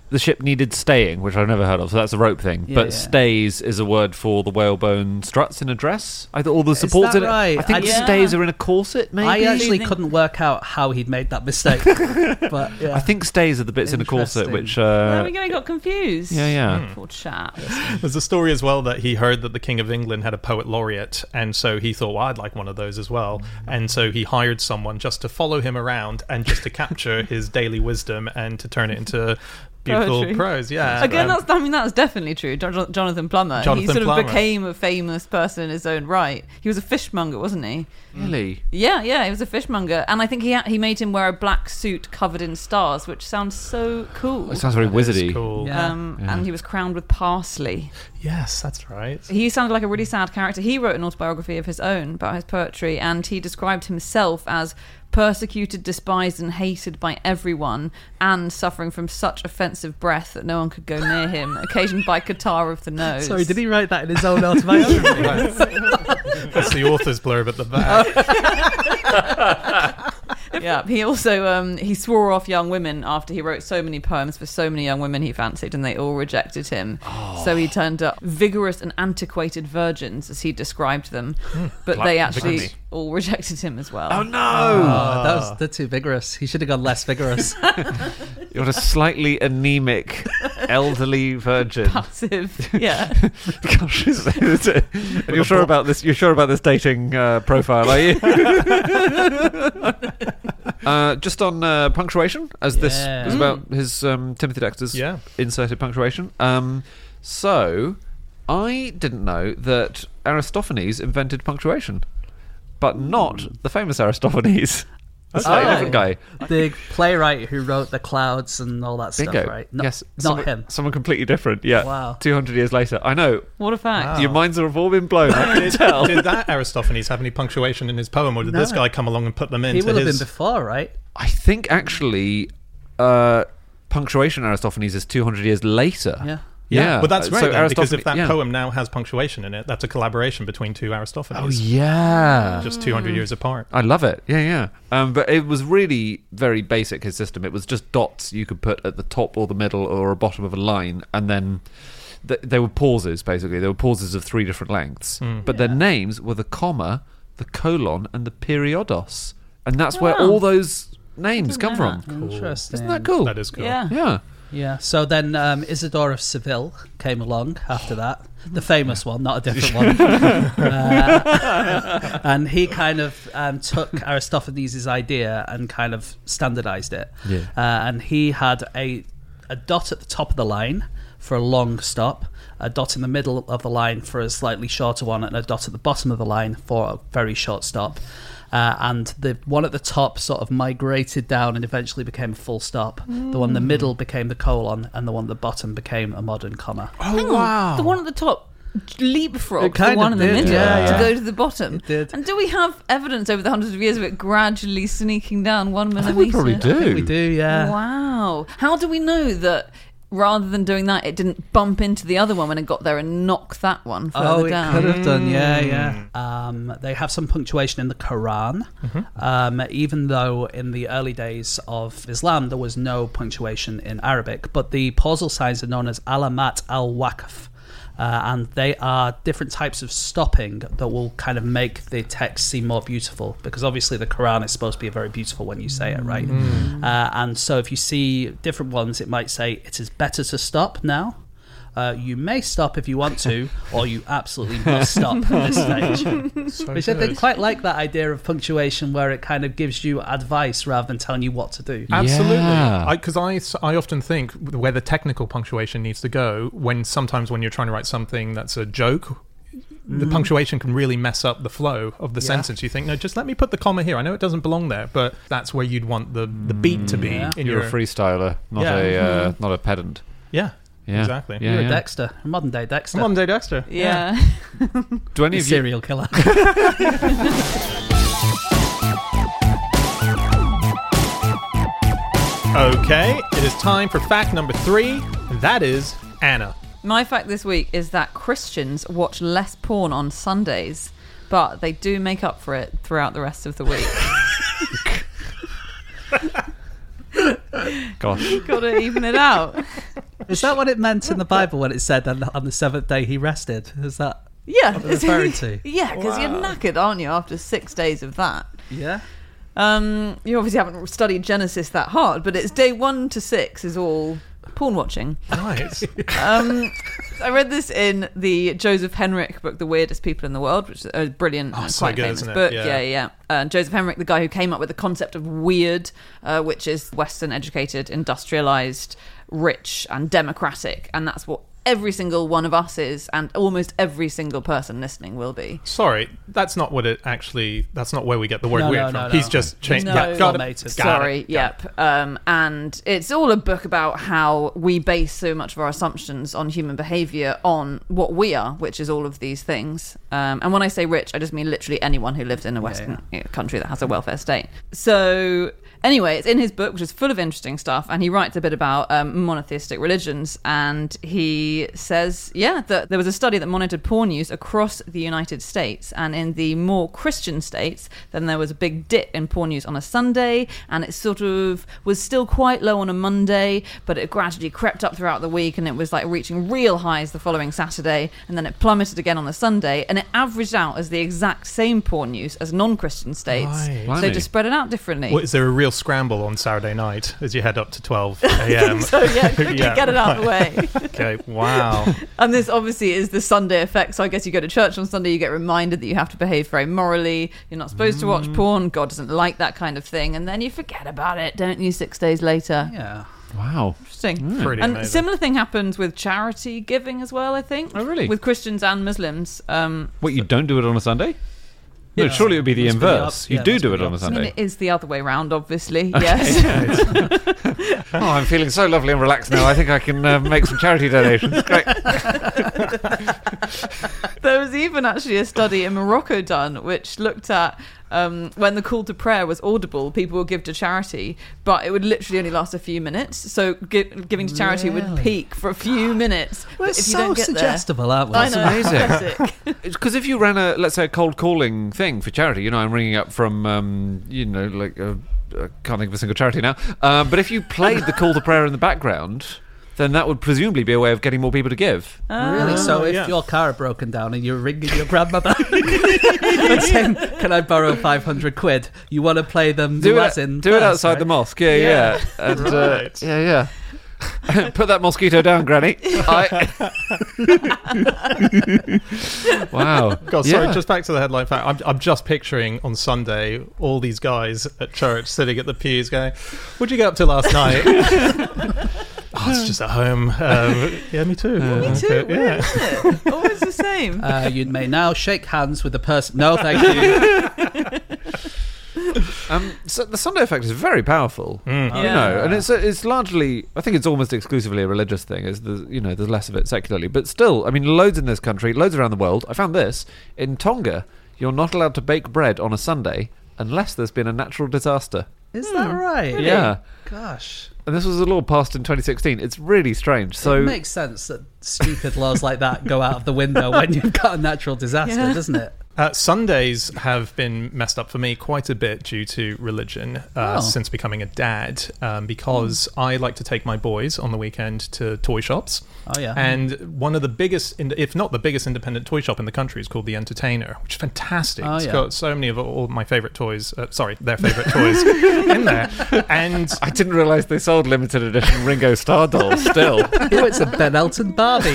the ship needed staying, which I've never heard of, so that's a rope thing. Yeah, but yeah. stays is a word for the whalebone struts in a dress. I thought all the supports that in it. right? I think I- Yeah. stays are in a corset, maybe. I actually think- couldn't work out how he'd made that mistake. But yeah. I think stays are the bits in a corset, Interesting. which. There Uh, we go. He got confused. yeah, yeah. Poor chap. There's a story as well that he heard that the King of England had a poet laureate, and so he thought, well, I'd like one of those as well. And so he hired someone just to follow him around and just to capture his daily wisdom and to turn it into beautiful Poetry. prose. Yeah. Again, Um, that's, I mean, that's definitely true. Jon- Jonathan Plummer. he Jonathan sort of Plummer. became a famous person in his own right. He was a fishmonger, wasn't he? Really? Yeah, yeah, he was a fishmonger. And I think he ha- he made him wear a black suit covered in stars, which sounds so cool. It sounds very that is wizardy. cool. Yeah. Um, And he was crowned with parsley. Yes, that's right. He sounded like a really sad character. He wrote an autobiography of his own about his poetry, and he described himself as persecuted, despised, and hated by everyone, and suffering from such offensive breath that no one could go near him, occasioned by catarrh of the nose. Sorry, did he write that in his own autobiography? That's the author's blurb at the back. Yeah, he also um, he swore off young women after he wrote so many poems for so many young women he fancied, and they all rejected him. Oh. So he turned up vigorous and antiquated virgins, as he described them, but Bla- they actually blimey. all rejected him as well. Oh no! Oh, that was, they're too vigorous. He should have gone less vigorous. You're a slightly anemic, elderly virgin. Passive, yeah. Gosh, is it- is it- and you're sure about this? You're sure about this dating uh, profile, are you? uh, just on uh, punctuation, as this Yeah. was about his um, Timothy Dexter's Yeah. inserted punctuation. Um, so, I didn't know that Aristophanes invented punctuation, but not the famous Aristophanes. That's Oh. a different guy. The playwright who wrote The Clouds and all that Bingo. stuff, right? No, yes, not someone, him. Someone completely different. Yeah. Wow. Two hundred years later, I know. What a fact. Wow. Your minds have all been blown. I can Did, tell. did that Aristophanes have any punctuation in his poem, or did No. this guy come along and put them He into will have his... been before, right? I think actually, uh, punctuation Aristophanes is two hundred years later. Yeah. Yeah, Well, that's Uh, great, so then, because if Aristophanes- that yeah. poem now has punctuation in it, that's a collaboration between two Aristophanes. Oh yeah, Just two hundred years apart. I love it. Yeah, yeah. Um, but it was really very basic, his system. It was just dots you could put at the top or the middle or bottom of a line, and then th- there were pauses, basically. There were pauses of three different lengths. Hmm. But their names were the comma, the colon, and the periodos. And that's Oh, where wow. all those names Didn't come know from. Interesting. Isn't that cool? That is cool. Yeah. Yeah. Yeah. So then um, Isidore of Seville came along after that. The famous one, not a different one. uh, and he kind of um, took Aristophanes' idea and kind of standardized it. Yeah. Uh, and he had a, a dot at the top of the line for a long stop, a dot in the middle of the line for a slightly shorter one, and a dot at the bottom of the line for a very short stop. Uh, and the one at the top sort of migrated down and eventually became a full stop. The one in the middle became the colon, and the one at the bottom became a modern comma. Hang on. The one at the top leapfrogged It kind the one of in the did, middle yeah, to yeah. go to the bottom. It did. And do we have evidence over the hundreds of years of it gradually sneaking down one I millimetre? think we probably do. I think we do, yeah. Wow. How do we know that rather than doing that, it didn't bump into the other one when it got there and knock that one further Oh, it down? could have done, yeah, yeah. Um, they have some punctuation in the Quran, um, even though in the early days of Islam there was no punctuation in Arabic. But the pausal signs are known as alamat al-waqf, uh, and they are different types of stopping that will kind of make the text seem more beautiful, because obviously the Quran is supposed to be very beautiful when you say it, right? Uh, and so if you see different ones, it might say, it is better to stop now. Uh, you may stop if you want to, or you absolutely must stop at this stage. So Which I good. think quite like that idea of punctuation, where it kind of gives you advice rather than telling you what to do. Absolutely, Yeah. because I, s- I often think where the technical punctuation needs to go, when sometimes when you're trying to write something that's a joke, the punctuation can really mess up the flow of the Yeah. sentence. You think, no, just let me put the comma here. I know it doesn't belong there, but that's where you'd want the, the beat to be. Yeah. In You're your, a freestyler, not Yeah. a uh, not a pedant. Yeah, Yeah. exactly. Yeah, You're yeah. a Dexter, a modern day Dexter. Come on, Day Dexter. Yeah. Do any A of you? serial killer. Okay, it is time for fact number three. And that is Anna. My fact this week is that Christians watch less porn on Sundays, but they do make up for it throughout the rest of the week. Gosh. Got to even it out. Is that what it meant in the Bible when it said on the, on the seventh day he rested? Is that Yeah. what it's referring to? Yeah, because you're knackered, aren't you, after six days of that? Yeah. Um, you obviously haven't studied Genesis that hard, but it's day one to six is all porn watching. Right. Um, I read this in the Joseph Henrich book, The Weirdest People in the World, which is a brilliant, Oh, and so quite good, famous isn't it? book. Yeah. Yeah, yeah. Uh, Joseph Henrich, the guy who came up with the concept of weird, uh, which is Western educated, industrialized, rich, and democratic, and that's what every single one of us is, and almost every single person listening will be. Sorry, that's not what it actually. That's not where we get the word No, weird no, from. no, no. He's just changed. No. Yeah, got it. Formatted. Got Sorry, it. Got yep. it. Um, and it's all a book about how we base so much of our assumptions on human behaviour on what we are, which is all of these things. Um, and when I say rich, I just mean literally anyone who lives in a Western yeah. country that has a welfare state. So anyway, it's in his book, which is full of interesting stuff, and he writes a bit about um, monotheistic religions, and he says, yeah, that there was a study that monitored porn use across the United States, and in the more Christian states, then there was a big dip in porn use on a Sunday, and it sort of was still quite low on a Monday, but it gradually crept up throughout the week, and it was like reaching real highs the following Saturday, and then it plummeted again on the Sunday, and it averaged out as the exact same porn use as non-Christian states. Right. So they just spread it out differently. Well, is there a real scramble on Saturday night as you head up to twelve a.m.? So yeah, quickly Yeah, get it out of the right. way. Okay, wow. And this obviously is the Sunday effect. So I guess you go to church on Sunday, you get reminded that you have to behave very morally. You're not supposed to watch porn. God doesn't like that kind of thing. And then you forget about it, don't you, six days later? Yeah. Wow. Interesting. Pretty And amazing. similar thing happens with charity giving as well, I think. Oh, really? With Christians and Muslims. Um, What, you don't do it on a Sunday? No, Yeah. surely it would be the Must be the inverse. op- you yeah, do must do be it the on a opposite. I mean, Sunday. it is the other way round, obviously. Yes. Oh, I'm feeling so lovely and relaxed now. I think I can uh, make some charity donations. Great. There was even actually a study in Morocco done which looked at um, when the call to prayer was audible, people would give to charity, but it would literally only last a few minutes. So gi- giving to charity would Really? peak for a few minutes. We're but if you so don't get suggestible, aren't we? there, I know, amazing. classic. Because if you ran a, let's say, a cold calling thing for charity, you know, I'm ringing up from, um, you know, like, uh, I can't think of a single charity now. Um, but if you played the call to prayer in the background, then that would presumably be a way of getting more people to give. Really? So if yeah. your car had broken down and you're ringing your grandmother and saying, "Can I borrow five hundred quid?" You want to play them Do the it, Latin do it first, outside right? the mosque. Yeah, yeah. And, uh, Right. yeah, yeah. Put that mosquito down, Granny. I... wow. God, sorry, Yeah. just back to the headline fact. I'm, I'm just picturing on Sunday all these guys at church sitting at the pews going, "What'd you get up to last night?" Oh, it's just at home. Um, yeah, me too. Me too, Okay, weird, yeah. isn't it? Always the same. Uh, you may now shake hands with the person. No, thank you. Um, so the Sunday effect is very powerful, Mm. you Yeah. know, and it's it's largely, I think it's almost exclusively a religious thing. Is the you know there's less of it secularly, but still, I mean, loads in this country, loads around the world. I found this in Tonga. You're not allowed to bake bread on a Sunday unless there's been a natural disaster. Is that right? Yeah, Gosh. and this was a law passed in twenty sixteen. It's really strange. So It makes sense that stupid laws like that go out of the window when you've got a natural disaster, Yeah. doesn't it? Uh, Sundays have been messed up for me quite a bit due to religion uh, Oh. since becoming a dad, um, because I like to take my boys on the weekend to toy shops. Oh, yeah. And one of the biggest, in- if not the biggest independent toy shop in the country is called The Entertainer, which is fantastic. Oh, It's yeah. got so many of all my favourite toys, uh, sorry, their favourite toys in there. And I didn't realise they sold limited edition Ringo Starr dolls still. Oh, it's a Ben Elton Barbie.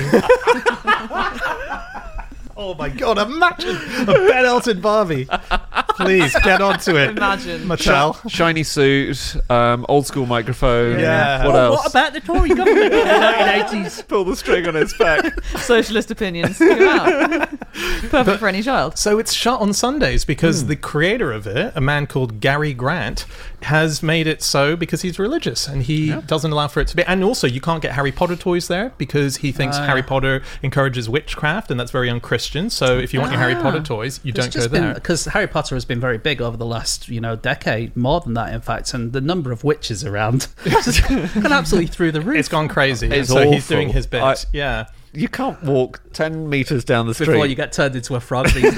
oh my God, imagine a Ben Elton Barbie. Please, get onto it. Imagine. Mattel. Shiny suit, um, old school microphone. Yeah. What Oh, else? What about the Tory government in the nineteen eighties? Pull the string on his back. Socialist opinions. Go out. Perfect for any child. So it's shut on Sundays because the creator of it, a man called Gary Grant, has made it so because he's religious and he doesn't allow for it to be. And also, you can't get Harry Potter toys there because he thinks Ah. Harry Potter encourages witchcraft and that's very unchristian. So if you want your Harry Ah. Potter toys, you don't go there. Because Harry Potter has been very big over the last, you know, decade, more than that, in fact, and the number of witches around has gone absolutely through the roof. It's gone crazy. It's so he's awful. doing his bit. I- yeah. you can't walk ten meters down the street Before you get turned into a frog these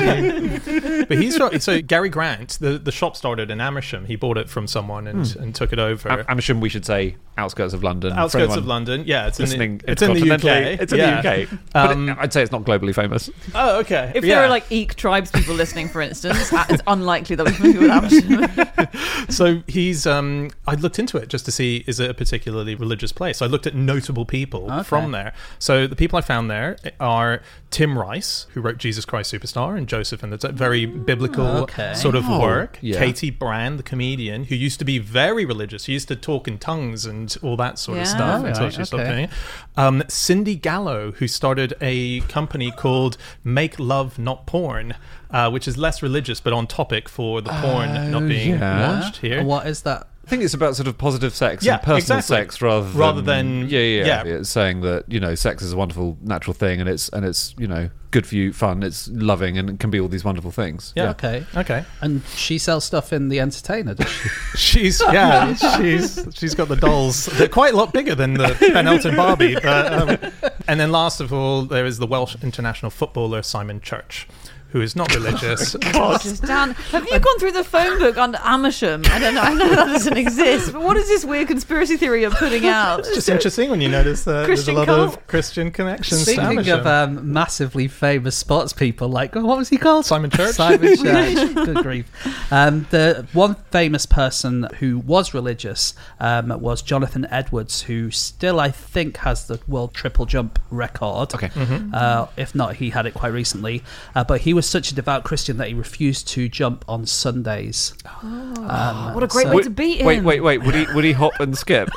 days. But he's right. So Gary Grant, the, the shop started in Amersham. He bought it from someone and, Hmm. and took it over. Am- Amersham, we should say, outskirts of London. For Outskirts anyone of London. Yeah, it's in listening the, it's in the U K. It's in Yeah. the U K. But Um, it, I'd say it's not globally famous. Oh, okay. If yeah. there are like Eek tribes people listening, for instance, it's unlikely that we're familiar with Amersham. So he's. Um, I looked into it just to see, is it a particularly religious place? So I looked at notable people Okay. from there. So the people I found there are Tim Rice, who wrote Jesus Christ Superstar, and Joseph, and it's a very biblical Okay. sort of Oh, work. yeah. Katie Brand, the comedian, who used to be very religious. He used to talk in tongues and all that sort of Yeah. stuff Right, until she stopped okay. doing it. Um, Cindy Gallo, who started a company called Make Love Not Porn, uh, which is less religious but on topic for the porn not being yeah. watched here. And what is that? I think it's about sort of positive sex Yeah, and personal exactly. sex rather than, Rather than- yeah, yeah, yeah. yeah. It's saying that, you know, sex is a wonderful natural thing, and it's and it's you know good for you, fun, it's loving, and it can be all these wonderful things. Yeah. Okay. Okay. And she sells stuff in The Entertainer, does she? She's yeah, she's she's got the dolls. They're quite a lot bigger than the Ben Elton Barbie. But, um, and then last of all, there is the Welsh international footballer Simon Church, who is not religious. Just Dan, have you gone through the phone book on Amersham? I don't know. I know that doesn't exist, but what is this weird conspiracy theory you're putting out? It's just interesting when you notice uh, there's a Christian lot cult. of Christian connections. to Speaking Amersham. of um, massively famous sports people, like, oh, what was he called? Simon Church? Simon Church. Good grief. Um, the one famous person who was religious um, was Jonathan Edwards, who still, I think, has the world triple jump record. Okay. Mm-hmm. Uh, if not, he had it quite recently. Uh, but he was such a devout Christian that he refused to jump on Sundays. Um, What a great so- way to beat him. Wait, wait, wait. Would he would he hop and skip,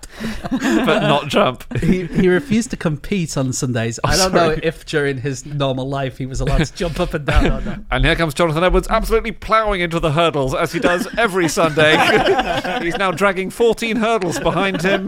but not jump? he, he refused to compete on Sundays. I don't know sorry. if during his normal life he was allowed to jump up and down or not. And here comes Jonathan Edwards, absolutely ploughing into the hurdles as he does every Sunday. He's now dragging fourteen hurdles behind him.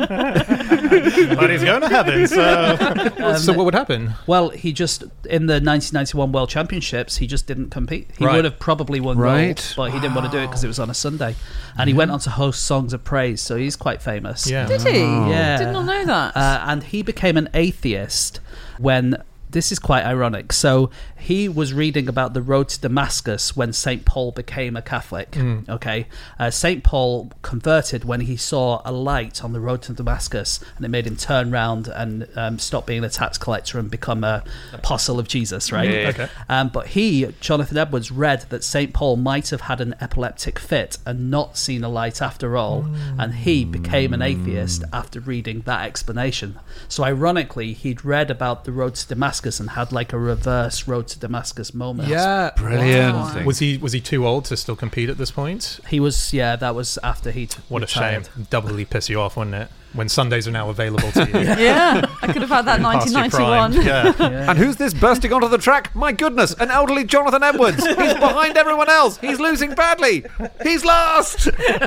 But he's going to heaven. So, so what would happen? Well, he just, in the nineteen ninety-one World Championships, he just didn't compete. He Right. would have probably won Right. gold, but he didn't want to do it because it was on a Sunday. And he went on to host Songs of Praise, so he's quite famous. Yeah. Did he? Yeah. Did not know that. Uh, and he became an atheist when, this is quite ironic, so he was reading about the road to Damascus when Saint Paul became a Catholic. Okay, uh, Saint Paul converted when he saw a light on the road to Damascus, and it made him turn round and um, stop being a tax collector and become a apostle of Jesus, right? Yeah. Okay. Um, but he, Jonathan Edwards, read that Saint Paul might have had an epileptic fit and not seen a light after all, and he became an atheist after reading that explanation. So ironically, he'd read about the road to Damascus and had like a reverse road to Damascus moment. Yeah. Brilliant. Wow. Was he was he too old to still compete at this point? He was, yeah, that was after he'd What retired. a shame. Doubly piss you off, wouldn't it? When Sundays are now available to you. Yeah, I could have had that Past nineteen your prime. ninety-one. Yeah. Yeah. And who's this bursting onto the track? My goodness, an elderly Jonathan Edwards. He's behind everyone else. He's losing badly. He's last.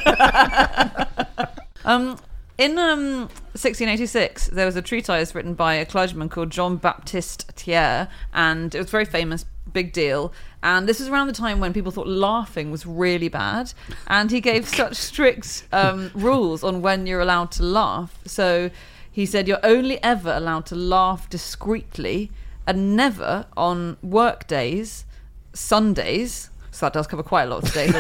Um, in um, sixteen eighty-six, there was a treatise written by a clergyman called John Baptiste Thiers, and it was very famous, big deal. And this was around the time when people thought laughing was really bad, and he gave such strict um, rules on when you're allowed to laugh. So he said you're only ever allowed to laugh discreetly, and never on work days, Sundays. So that does cover quite a lot of days.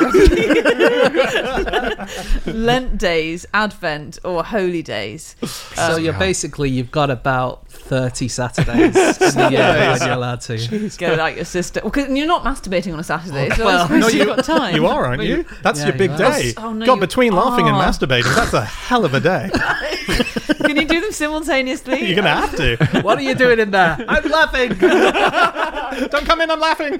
Lent days, Advent, or holy days. So you're basically, you've got about thirty Saturdays in the year when you're allowed to. Go like your sister. Well, 'cause you're not masturbating on a Saturday, so well, I suppose No, you've you, got time. you are, aren't you? That's Yeah, your big you are. day. Oh, no, God, you between laughing and are. masturbating, that's a hell of a day. Can you do them simultaneously? You're going to have to. What are you doing in there? I'm laughing. Don't come in, I'm laughing.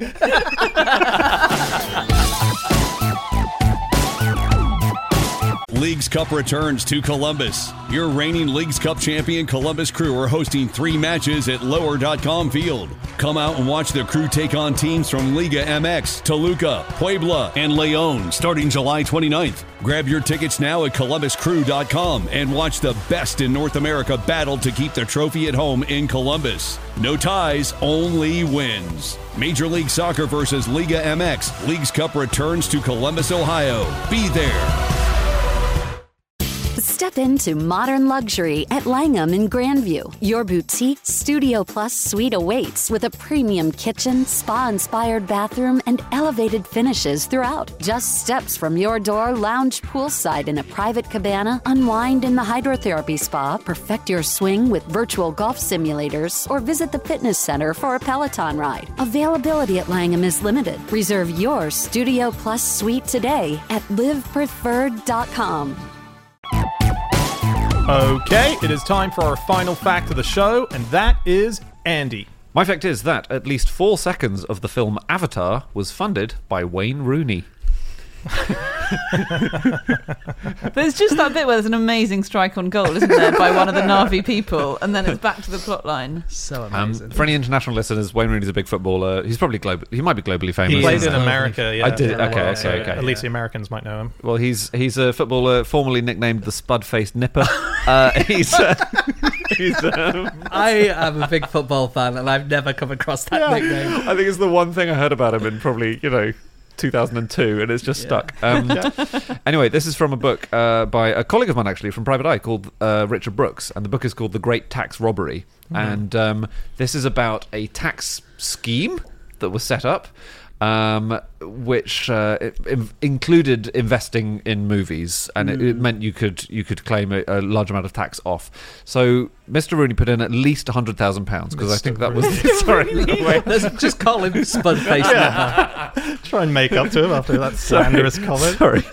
Leagues Cup returns to Columbus. Your reigning Leagues Cup champion Columbus Crew are hosting three matches at lower dot com field. Come out and watch the Crew take on teams from Liga M X, Toluca, Puebla, and Leon starting July twenty-ninth. Grab your tickets now at columbus crew dot com and watch the best in North America battle to keep the trophy at home in Columbus. No ties, only wins. Major League Soccer versus Liga M X. Leagues Cup returns to Columbus, Ohio. Be there. Step into modern luxury at Langham in Grandview. Your boutique Studio Plus suite awaits with a premium kitchen, spa-inspired bathroom, and elevated finishes throughout. Just steps from your door, lounge poolside in a private cabana, unwind in the hydrotherapy spa, perfect your swing with virtual golf simulators, or visit the fitness center for a Peloton ride. Availability at Langham is limited. Reserve your Studio Plus suite today at live preferred dot com. Okay, it is time for our final fact of the show, and that is Andy. My fact is that at least four seconds of the film Avatar was funded by Wayne Rooney. There's just that bit where there's an amazing strike on goal, isn't there, by one of the Na'vi people, and then it's back to the plot line. So amazing. Um, for any international listeners, Wayne Rooney's a big footballer. He's probably global. He might be globally famous. He plays in Yeah. America, yeah. I did- Yeah, okay, yeah, okay, yeah. okay. At least the Americans might know him. Well, he's he's a footballer formerly nicknamed the Spud-Faced Nipper. uh, he's uh, he's. Um, I am a big football fan, and I've never come across that nickname. I think it's the one thing I heard about him in probably you know. two thousand two, and it's just Yeah. stuck. Um, anyway, this is from a book uh, by a colleague of mine, actually, from Private Eye, called uh, Richard Brooks, and the book is called The Great Tax Robbery. Mm. And um, this is about a tax scheme that was set up, um, which uh, it, in- included investing in movies, and it, it meant you could you could claim a, a large amount of tax off. So Mister Rooney put in at least one hundred thousand pounds, because I think that was... Sorry, no, wait. Let's just call him Spud-Faced Nipper. Try and make up to him after that slanderous comment. Sorry.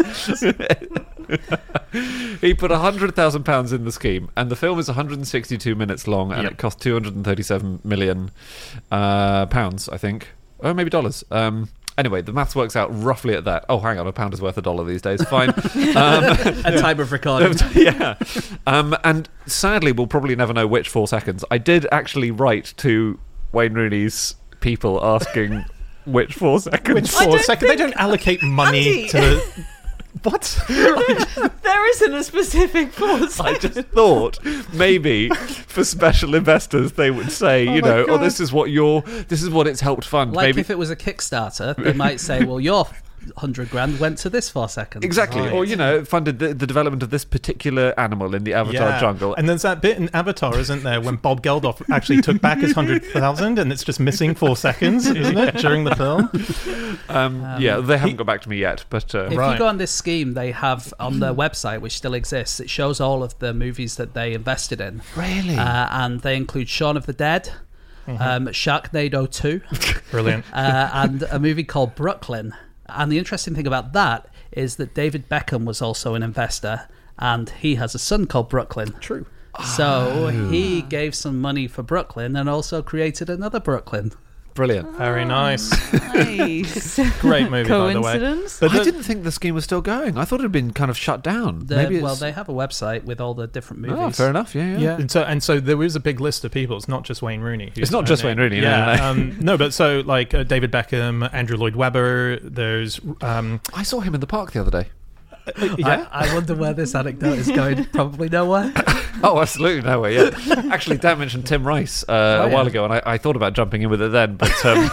He put one hundred thousand pounds in the scheme, and the film is one hundred sixty-two minutes long, and Yep. it cost two hundred thirty-seven million uh, pounds, I think. Or maybe dollars. Um, anyway, the maths works out roughly at that. Oh, hang on, a pound is worth a dollar these days. Fine. Um, At time of recording. yeah. Um, and sadly, we'll probably never know which four seconds. I did actually write to Wayne Rooney's people asking which four seconds. Which four don't seconds? They don't allocate money Andy. to... What? There isn't a specific force. I just thought maybe for special investors they would say, you my know, oh, God. this is what your, this is what it's helped fund. Like maybe if it was a Kickstarter, they might say, well, your hundred grand went to this four seconds. exactly, Right. or you know, funded the, the development of this particular animal in the Avatar jungle. And there's that bit in Avatar, isn't there, when Bob Geldof actually took back his hundred thousand, and it's just missing four seconds, isn't it, during the film? Um, yeah, they haven't got back to me yet, but uh, If Right. you go on this scheme, they have on their website, which still exists, it shows all of the movies that they invested in. really, Uh, and they include Shaun of the Dead, um, Sharknado two, Brilliant. uh, and a movie called Brooklyn. And the interesting thing about that is that David Beckham was also an investor, and he has a son called Brooklyn. True. So he gave some money for Brooklyn and also created another Brooklyn. brilliant. Very nice. Nice. Great movie, by the way. Coincidence? But I the- didn't think the scheme was still going. I thought it had been kind of shut down. The- Maybe it's... well, they have a website with all the different movies. Oh, fair enough. Yeah, yeah. Yeah, and so and so there is a big list of people. It's not just Wayne Rooney. who's It's not just owning- Wayne Rooney, no, Yeah, no, no. Um, no, but so like uh, David Beckham, Andrew Lloyd Webber. There's um, I saw him in the park the other day. yeah. I, I wonder where this anecdote is going. Probably nowhere. Oh, absolutely nowhere. Yeah, actually, Dan mentioned Tim Rice uh, Oh, a while yeah. ago, and I, I thought about jumping in with it then, but um,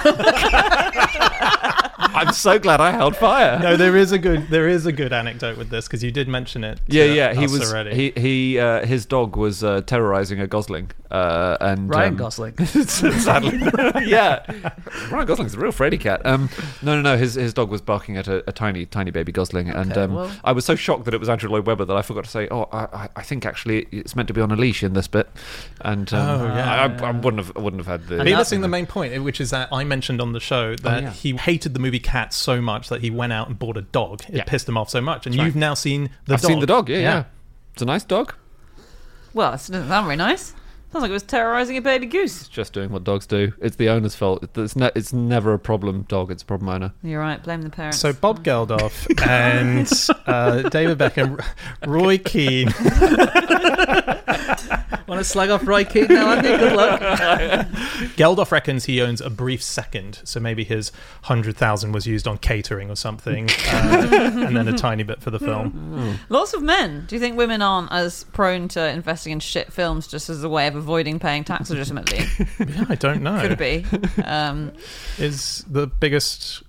I'm so glad I held fire. No, there is a good there is a good anecdote with this because you did mention it. Yeah, to yeah. He us was already. he he uh, his dog was uh, terrorizing a Gosling, uh, and Ryan um, Gosling. sadly, yeah. Ryan Gosling's a real fraidy cat. Um, no, no, no. His his dog was barking at a, a tiny tiny baby Gosling, and Okay, um, well- I was so shocked that it was Andrew Lloyd Webber that I forgot to say, oh, I, I- I think actually it's meant to be on a leash in this bit, and um, Oh, yeah. I, I, I wouldn't have I wouldn't have had the. But And you're that- missing the main point, which is that I mentioned on the show that yeah. he hated the movie Cats so much that he went out and bought a dog. It Yeah. pissed him off so much, and That's you've right. now seen the I've dog. seen the dog. Yeah, yeah, It's a nice dog. Well, that doesn't sound very nice. Sounds like it was terrorising a baby goose. It's just doing what dogs do. It's the owner's fault. It's ne- it's never a problem dog. It's a problem owner. You're right, blame the parents. So Bob Geldof and uh, David Beckham, Roy Keane. Want to slag off Roy Keane now, Andy? Good luck. Geldof reckons he owns a brief second, so maybe his hundred thousand was used on catering or something, uh, and then a tiny bit for the film. Lots of men. Do you think women aren't as prone to investing in shit films just as a way of avoiding paying tax legitimately? Yeah, I don't know. Could be. Um, Is the biggest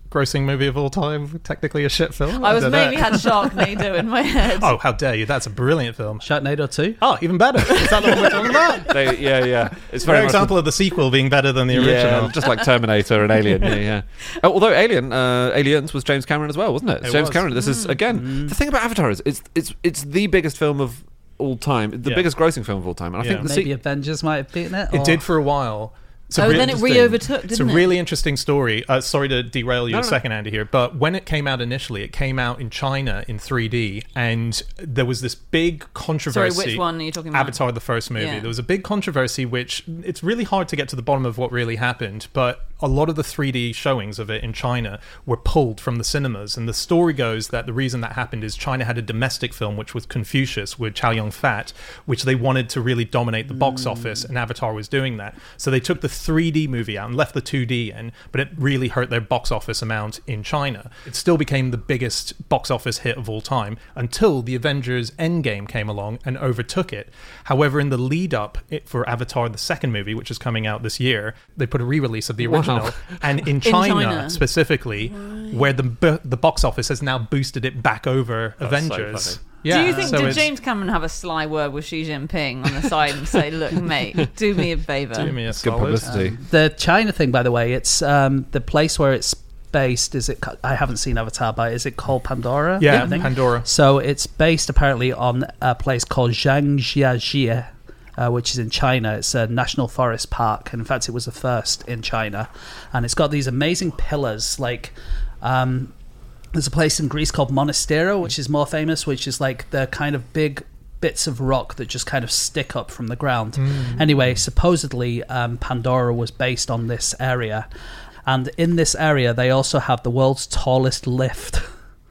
grossing movie of all time, technically a shit film. I was don't know. mainly had Sharknado in my head. Oh, how dare you? That's a brilliant film. Sharknado two? Oh, even better. Is that the one we're talking about? They, yeah, yeah. It's For very much example of the sequel being better than the the, original. yeah, just like Terminator and Alien. Yeah, yeah. Oh, although Alien, uh, Aliens was James Cameron as well, wasn't it? It James was. Cameron. This is again the thing about Avatar is it's it's it's the biggest film of all time, the Yeah. biggest grossing film of all time, and I Yeah. think the Maybe se- Avengers might have beaten it. It or- did for a while. It's a Oh, really then it interesting- re-overtook, It's a didn't it? really interesting story. Uh, sorry to derail you No, a no. second, Andy, here, but when it came out initially, it came out in China in three D, and there was this big Sorry, controversy. which one are you talking about? Avatar, the first movie. Yeah. There was a big controversy, which it's really hard to get to the bottom of what really happened, but a lot of the three D showings of it in China were pulled from the cinemas. And the story goes that the reason that happened is China had a domestic film, which was Confucius with Chow Yun-fat, which they wanted to really dominate the box office, and Avatar was doing that. So they took the three D movie out and left the two D in, but it really hurt their box office amount in China. It still became the biggest box office hit of all time until the Avengers Endgame came along and overtook it. However, in the lead up it, for Avatar, the second movie, which is coming out this year, they put a re-release of the original. Wow. And in China, China. specifically, where the bu- the box office has now boosted it back over so Avengers. funny. Yeah, Do you think so did it's- James Cameron have a sly word with Xi Jinping on the side and say, "Look, mate, do me a favour"? do me a good solid. publicity. The China thing, by the way, it's um, the place where it's based. Is it? I haven't seen Avatar, but is it called Pandora? Yeah, I think? Pandora. So it's based apparently on a place called Zhangjiajie, uh, which is in China. It's a national forest park, and in fact, it was the first in China. And it's got these amazing pillars, like. Um, there's a place in Greece called Monastero, which is more famous, which is like the kind of big bits of rock that just kind of stick up from the ground. Anyway, supposedly um, Pandora was based on this area. And in this area, they also have the world's tallest lift.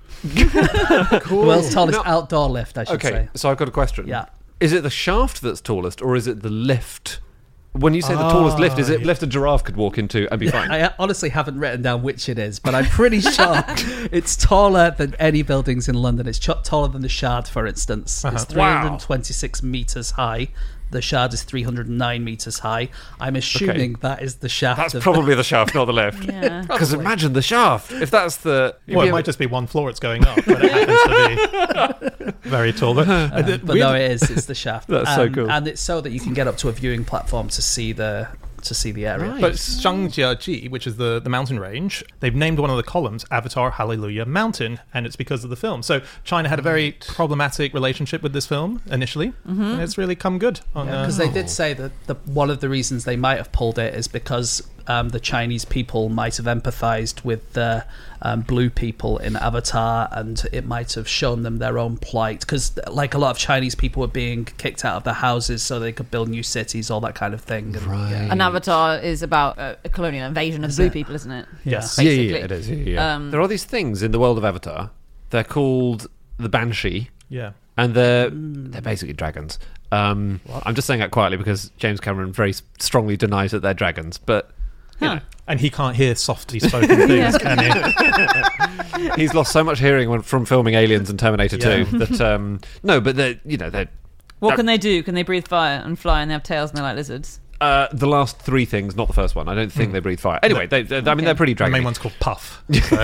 The world's tallest No. outdoor lift, I should Okay, say. so I've got a question. Yeah. Is it the shaft that's tallest, or is it the lift? When you say the tallest lift, is it lift a giraffe could walk into and be fine? I honestly haven't written down which it is, but I'm pretty sure it's taller than any buildings in London. It's ch- taller than the Shard, for instance. Uh-huh. It's three hundred twenty-six metres high. The Shard is three hundred nine metres high. I'm assuming that is the shaft. That's of probably the shaft, not the lift. Yeah. Because imagine the shaft. If that's the... Well, it might just be one floor it's going up, but it happens to be very tall. But, uh, the But weird- no, it is. It's the shaft. That's so Um, cool. And it's so that you can get up to a viewing platform to see the to see the area. Right. But Zhangjiajie, which is the, the mountain range, they've named one of the columns Avatar Hallelujah Mountain, and it's because of the film. So China had a very problematic relationship with this film initially, and it's really come good. on uh, Because they did say that the, one of the reasons they might have pulled it is because um, the Chinese people might have empathized with the um, blue people in Avatar, and it might have shown them their own plight. Because, like, a lot of Chinese people were being kicked out of their houses so they could build new cities, all that kind of thing. And, Right. yeah. An Avatar is about a, a colonial invasion of Is blue it? people, isn't it? Yes. Yeah, yeah, Basically. yeah, it is. Yeah, yeah. Um, there are these things in the world of Avatar. They're called the Banshee, yeah. and they're they're basically dragons. Um, I'm just saying that quietly because James Cameron very s- strongly denies that they're dragons, but you Huh. And he can't hear softly spoken things, can he? know, he's lost so much hearing when, from filming Aliens and Terminator Yeah. two that um, no, but they're you know they're What that- can they do? Can they breathe fire and fly and they have tails and they're like lizards? uh, the last three things, not the first one. I don't think they breathe fire. Anyway, they, they, I mean Okay. they're pretty The dragony. main one's called Puff.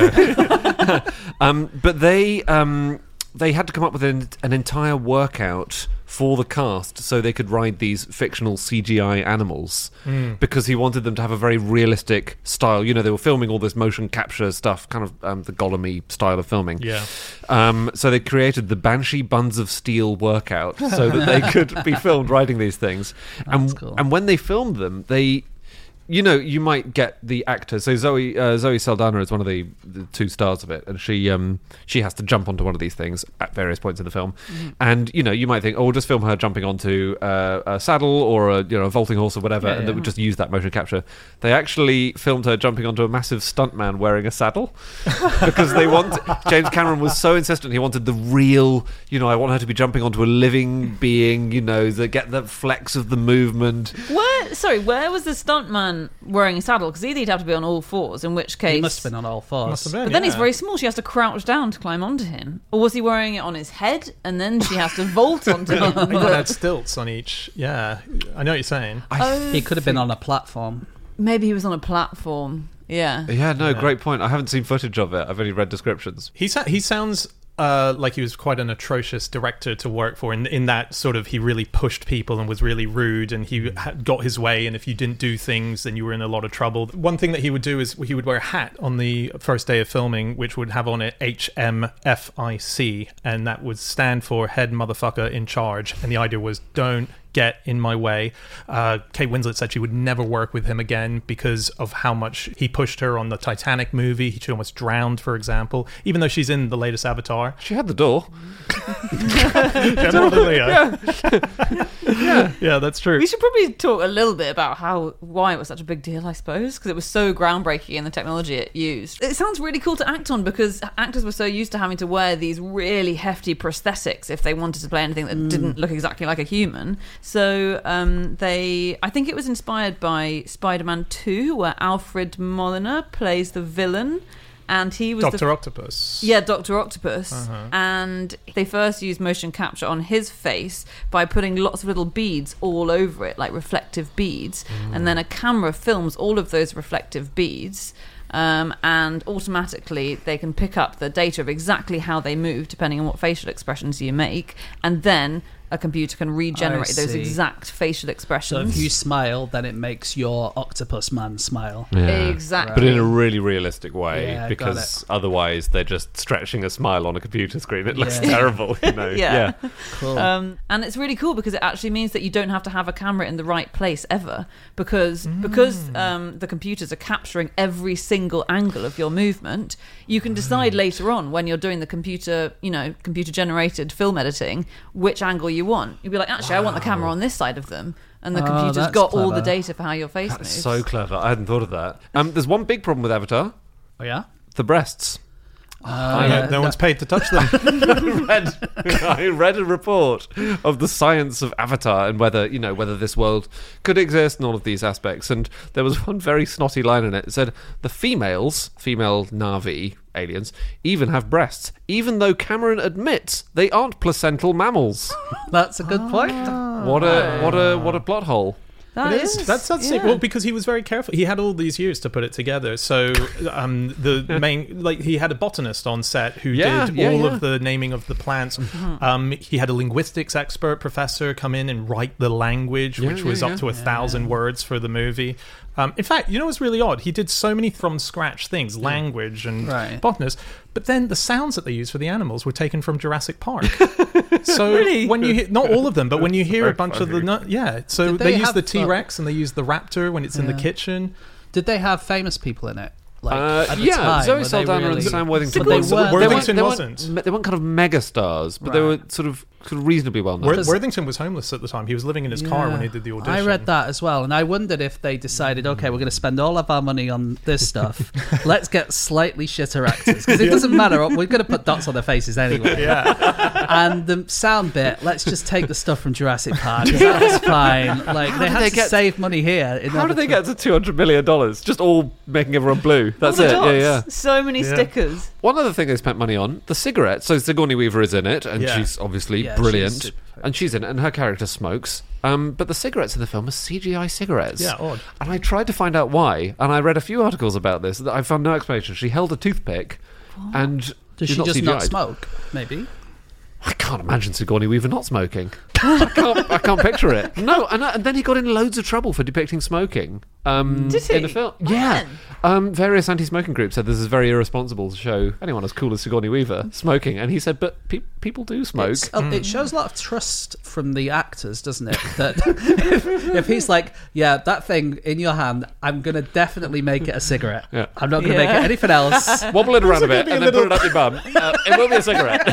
Um, but they um, they had to come up with an, an entire workout for the cast so they could ride these fictional C G I animals because he wanted them to have a very realistic style. You know, they were filming all this motion capture stuff, kind of um, the Gollum-y style of filming. Yeah. Um, so they created the Banshee Buns of Steel workout so that they could be filmed riding these things. And, That's cool. and when they filmed them, they... You know, you might get the actors. So Zoe uh, Zoe Saldana is one of the, the two stars of it, and she um, she has to jump onto one of these things at various points in the film. And you know, you might think, oh, we'll just film her jumping onto uh, a saddle or a you know a vaulting horse or whatever, Yeah, and yeah. they would just use that motion capture. They actually filmed her jumping onto a massive stuntman wearing a saddle because they want James Cameron was so insistent. He wanted the real, you know, I want her to be jumping onto a living being, you know, that get the flex of the movement. Where? Sorry, where was the stuntman wearing a saddle? Because either he'd have to be on all fours, in which case He must have been on all fours. Must have been, But then he's yeah. very small. She has to crouch down to climb onto him, or was he wearing it on his head and then she has to vault onto him? He had stilts on each. Yeah, I know what you're saying. Oh, He could have been on a platform. maybe he was on a platform. Yeah. Yeah, no, great point. I haven't seen footage of it. I've only read descriptions. He sa- he sounds uh, like he was quite an atrocious director to work for. In in that sort of, he really pushed people and was really rude, and he had got his way. And if you didn't do things, then you were in a lot of trouble. One thing that he would do is he would wear a hat on the first day of filming, which would have on it H M F I C, and that would stand for head motherfucker in charge. And the idea was, don't get in my way. Uh, Kate Winslet said she would never work with him again because of how much he pushed her on the Titanic movie. She almost drowned, for example, even though she's in the latest Avatar. She had the door. Generally, yeah. yeah. Yeah, that's true. We should probably talk a little bit about how why it was such a big deal, I suppose, because it was so groundbreaking in the technology it used. It sounds really cool to act on because actors were so used to having to wear these really hefty prosthetics if they wanted to play anything that mm. didn't look exactly like a human. So um, they, I think it was inspired by Spider-Man two, where Alfred Molina plays the villain. And he was Doctor the, Octopus. Yeah, Doctor Octopus. Uh-huh. And they first used motion capture on his face by putting lots of little beads all over it, like reflective beads. Mm. And then a camera films all of those reflective beads. Um, and automatically they can pick up the data of exactly how they move, depending on what facial expressions you make. And then a computer can regenerate those exact facial expressions. So if you smile, then it makes your octopus man smile. Yeah. Exactly. But in a really realistic way, Yeah, because otherwise they're just stretching a smile on a computer screen. It looks Yeah. terrible, you know. Yeah. yeah. Cool. Um, and it's really cool because it actually means that you don't have to have a camera in the right place ever, because mm. because um, the computers are capturing every single angle of your movement. You can decide mm. later on, when you're doing the computer, you know, computer generated film editing, which angle you want. You'll be like, actually, wow. I want the camera on this side of them. And the oh, computer's got clever. all the data for how your face That's moves. so clever. I hadn't thought of that. Um, there's one big problem with Avatar. Oh, yeah? The breasts. Uh, I yeah, no, no one's paid to touch them. I, read, I read a report of the science of Avatar and whether, you know, whether this world could exist and all of these aspects. And there was one very snotty line in it. It said, the females, female Na'vi aliens, even have breasts, even though Cameron admits they aren't placental mammals. That's a good point. What a what a what a plot hole. That it is. is. That's that's yeah. it. Well, because he was very careful. He had all these years to put it together. So um, the main, like, he had a botanist on set who Yeah, did yeah, all yeah. of the naming of the plants. Mm-hmm. Um, he had a linguistics expert professor come in and write the language, Yeah, which yeah, was yeah. up to a thousand words for the movie. Um, in fact, you know what's really odd? He did so many from scratch things, language and Right. botanist, but then the sounds that they used for the animals were taken from Jurassic Park. So Really? when you hear, not all of them, but when you hear a very bunch of funny. the nu- yeah, so Did they, they use have the the- T-Rex and they use the raptor when it's in the Yeah. kitchen. Did they have famous people in it? Like, Uh, at the yeah, time, Zoe were they Saldana really- and Sam Worthington. But they Sigourney- weren't- they Worthington weren't, wasn't. They weren't, they weren't kind of mega stars, but they were Right. sort of, sort of reasonably well known. Wor- Because- Worthington was homeless at the time. He was living in his car when he did the audition. I read that as well, and I wondered if they decided, okay, we're going to spend all of our money on this stuff. Let's get slightly shitter actors, because it doesn't matter. We're going to put dots on their faces anyway. Yeah. And the sound bit, let's just take the stuff from Jurassic Park. That's fine. Like, they did had they to get- save money here. in How order did they to- get to two hundred million dollars? Just all making everyone blue. That's All it. the dots. Yeah, yeah. So many Yeah. stickers. One other thing they spent money on, the cigarettes. So Sigourney Weaver is in it, and Yeah. she's obviously Yeah, brilliant. she's super and she's in it, and her character smokes. Um, but the cigarettes in the film are C G I cigarettes. Yeah, odd. And I tried to find out why, and I read a few articles about this. That I found no explanation. She held a toothpick, and Does she's she just C G I'd. not smoke? Maybe. I can't imagine Sigourney Weaver not smoking. I can't. I can't picture it. No, and, and then he got in loads of trouble for depicting smoking. Um, Did he? In the film, When? yeah. Um, various anti-smoking groups said this is very irresponsible to show anyone as cool as Sigourney Weaver smoking, and he said, "But pe- people do smoke." It's- uh, It shows a lot of trust from the actors, doesn't it? That if, if he's like, yeah, that thing in your hand, I'm going to definitely make it a cigarette. Yeah. I'm not going to make Yeah. it anything else. Wobble it around a bit be a and then little- put it up your bum. Uh, it will be a cigarette.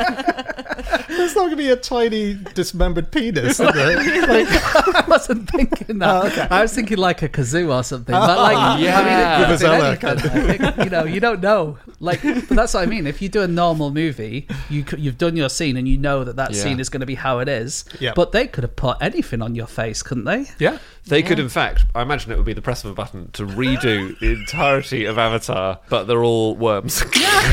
There's not going to be a tiny dismembered penis. Is there? Like, I wasn't thinking that. I was thinking like a kazoo or something. But like, yeah. I mean, it could have been Vuvuzela anything. I think, you know, you don't know. Like, but that's what I mean. If you do a normal movie, you c- you've done your scene and you know that that Yeah. scene is going to be how it is. Yeah. But they could have put anything on your face, couldn't they? yeah. They could, in fact, I imagine it would be the press of a button to redo the entirety of Avatar, but they're all worms.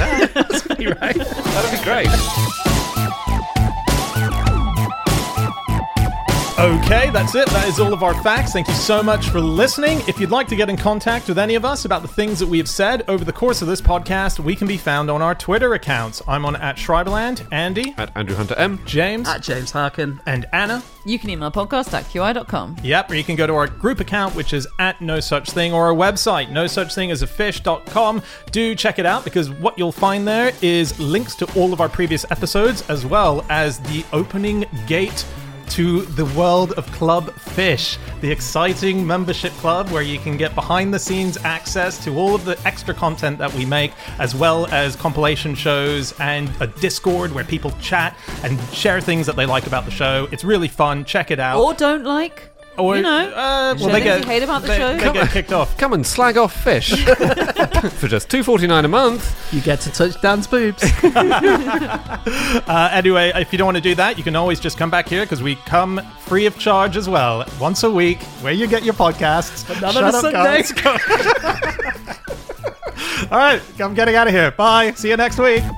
You're right. That'd be great. Okay, that's it. That is all of our facts. Thank you so much for listening. If you'd like to get in contact with any of us about the things that we have said over the course of this podcast, we can be found on our Twitter accounts. I'm on at Schreiberland, Andy, At Andrew Hunter M. James, At James Harkin. and Anna. You can email podcast at Q I dot com. Yep, or you can go to our group account, which is at No Such Thing, or our website, no such thing as a fish dot com. Do check it out, because what you'll find there is links to all of our previous episodes, as well as the opening gate to the world of Club Fish, the exciting membership club where you can get behind-the-scenes access to all of the extra content that we make, as well as compilation shows and a Discord where people chat and share things that they like about the show. It's really fun. Check it out. Or don't like. Or, you know, uh, well, share they things get you hate about the they, show. They get kicked off. Come and slag off fish for just two forty-nine a month. You get to touch Dan's boobs. Uh, anyway, if you don't want to do that, you can always just come back here, because we come free of charge as well, once a week, where you get your podcasts. not Shut on a up, Sunday. guys. All right, I'm getting out of here. Bye. See you next week.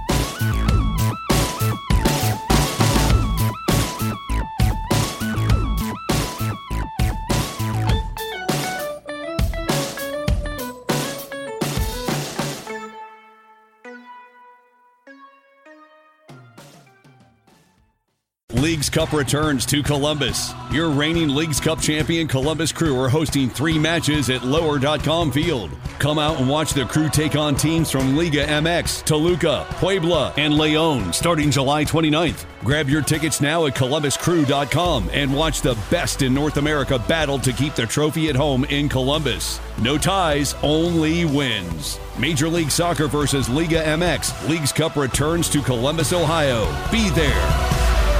Leagues Cup returns to Columbus. Your reigning Leagues Cup champion Columbus Crew are hosting three matches at lower dot com Field. Come out and watch the Crew take on teams from Liga M X, Toluca, Puebla, and León starting July twenty-ninth. Grab your tickets now at columbus crew dot com and watch the best in North America battle to keep the trophy at home in Columbus. No ties, only wins. Major League Soccer versus Liga M X. Leagues Cup returns to Columbus, Ohio. Be there.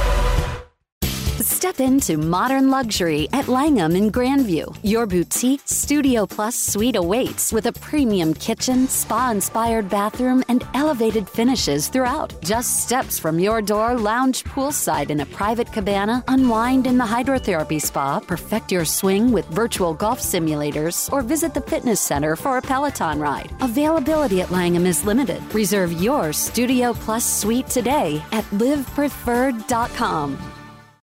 Step into modern luxury at Langham in Grandview. Your boutique Studio Plus suite awaits with a premium kitchen, spa-inspired bathroom, and elevated finishes throughout. Just steps from your door, lounge poolside in a private cabana, unwind in the hydrotherapy spa, perfect your swing with virtual golf simulators, or visit the fitness center for a Peloton ride. Availability at Langham is limited. Reserve your Studio Plus suite today at live preferred dot com.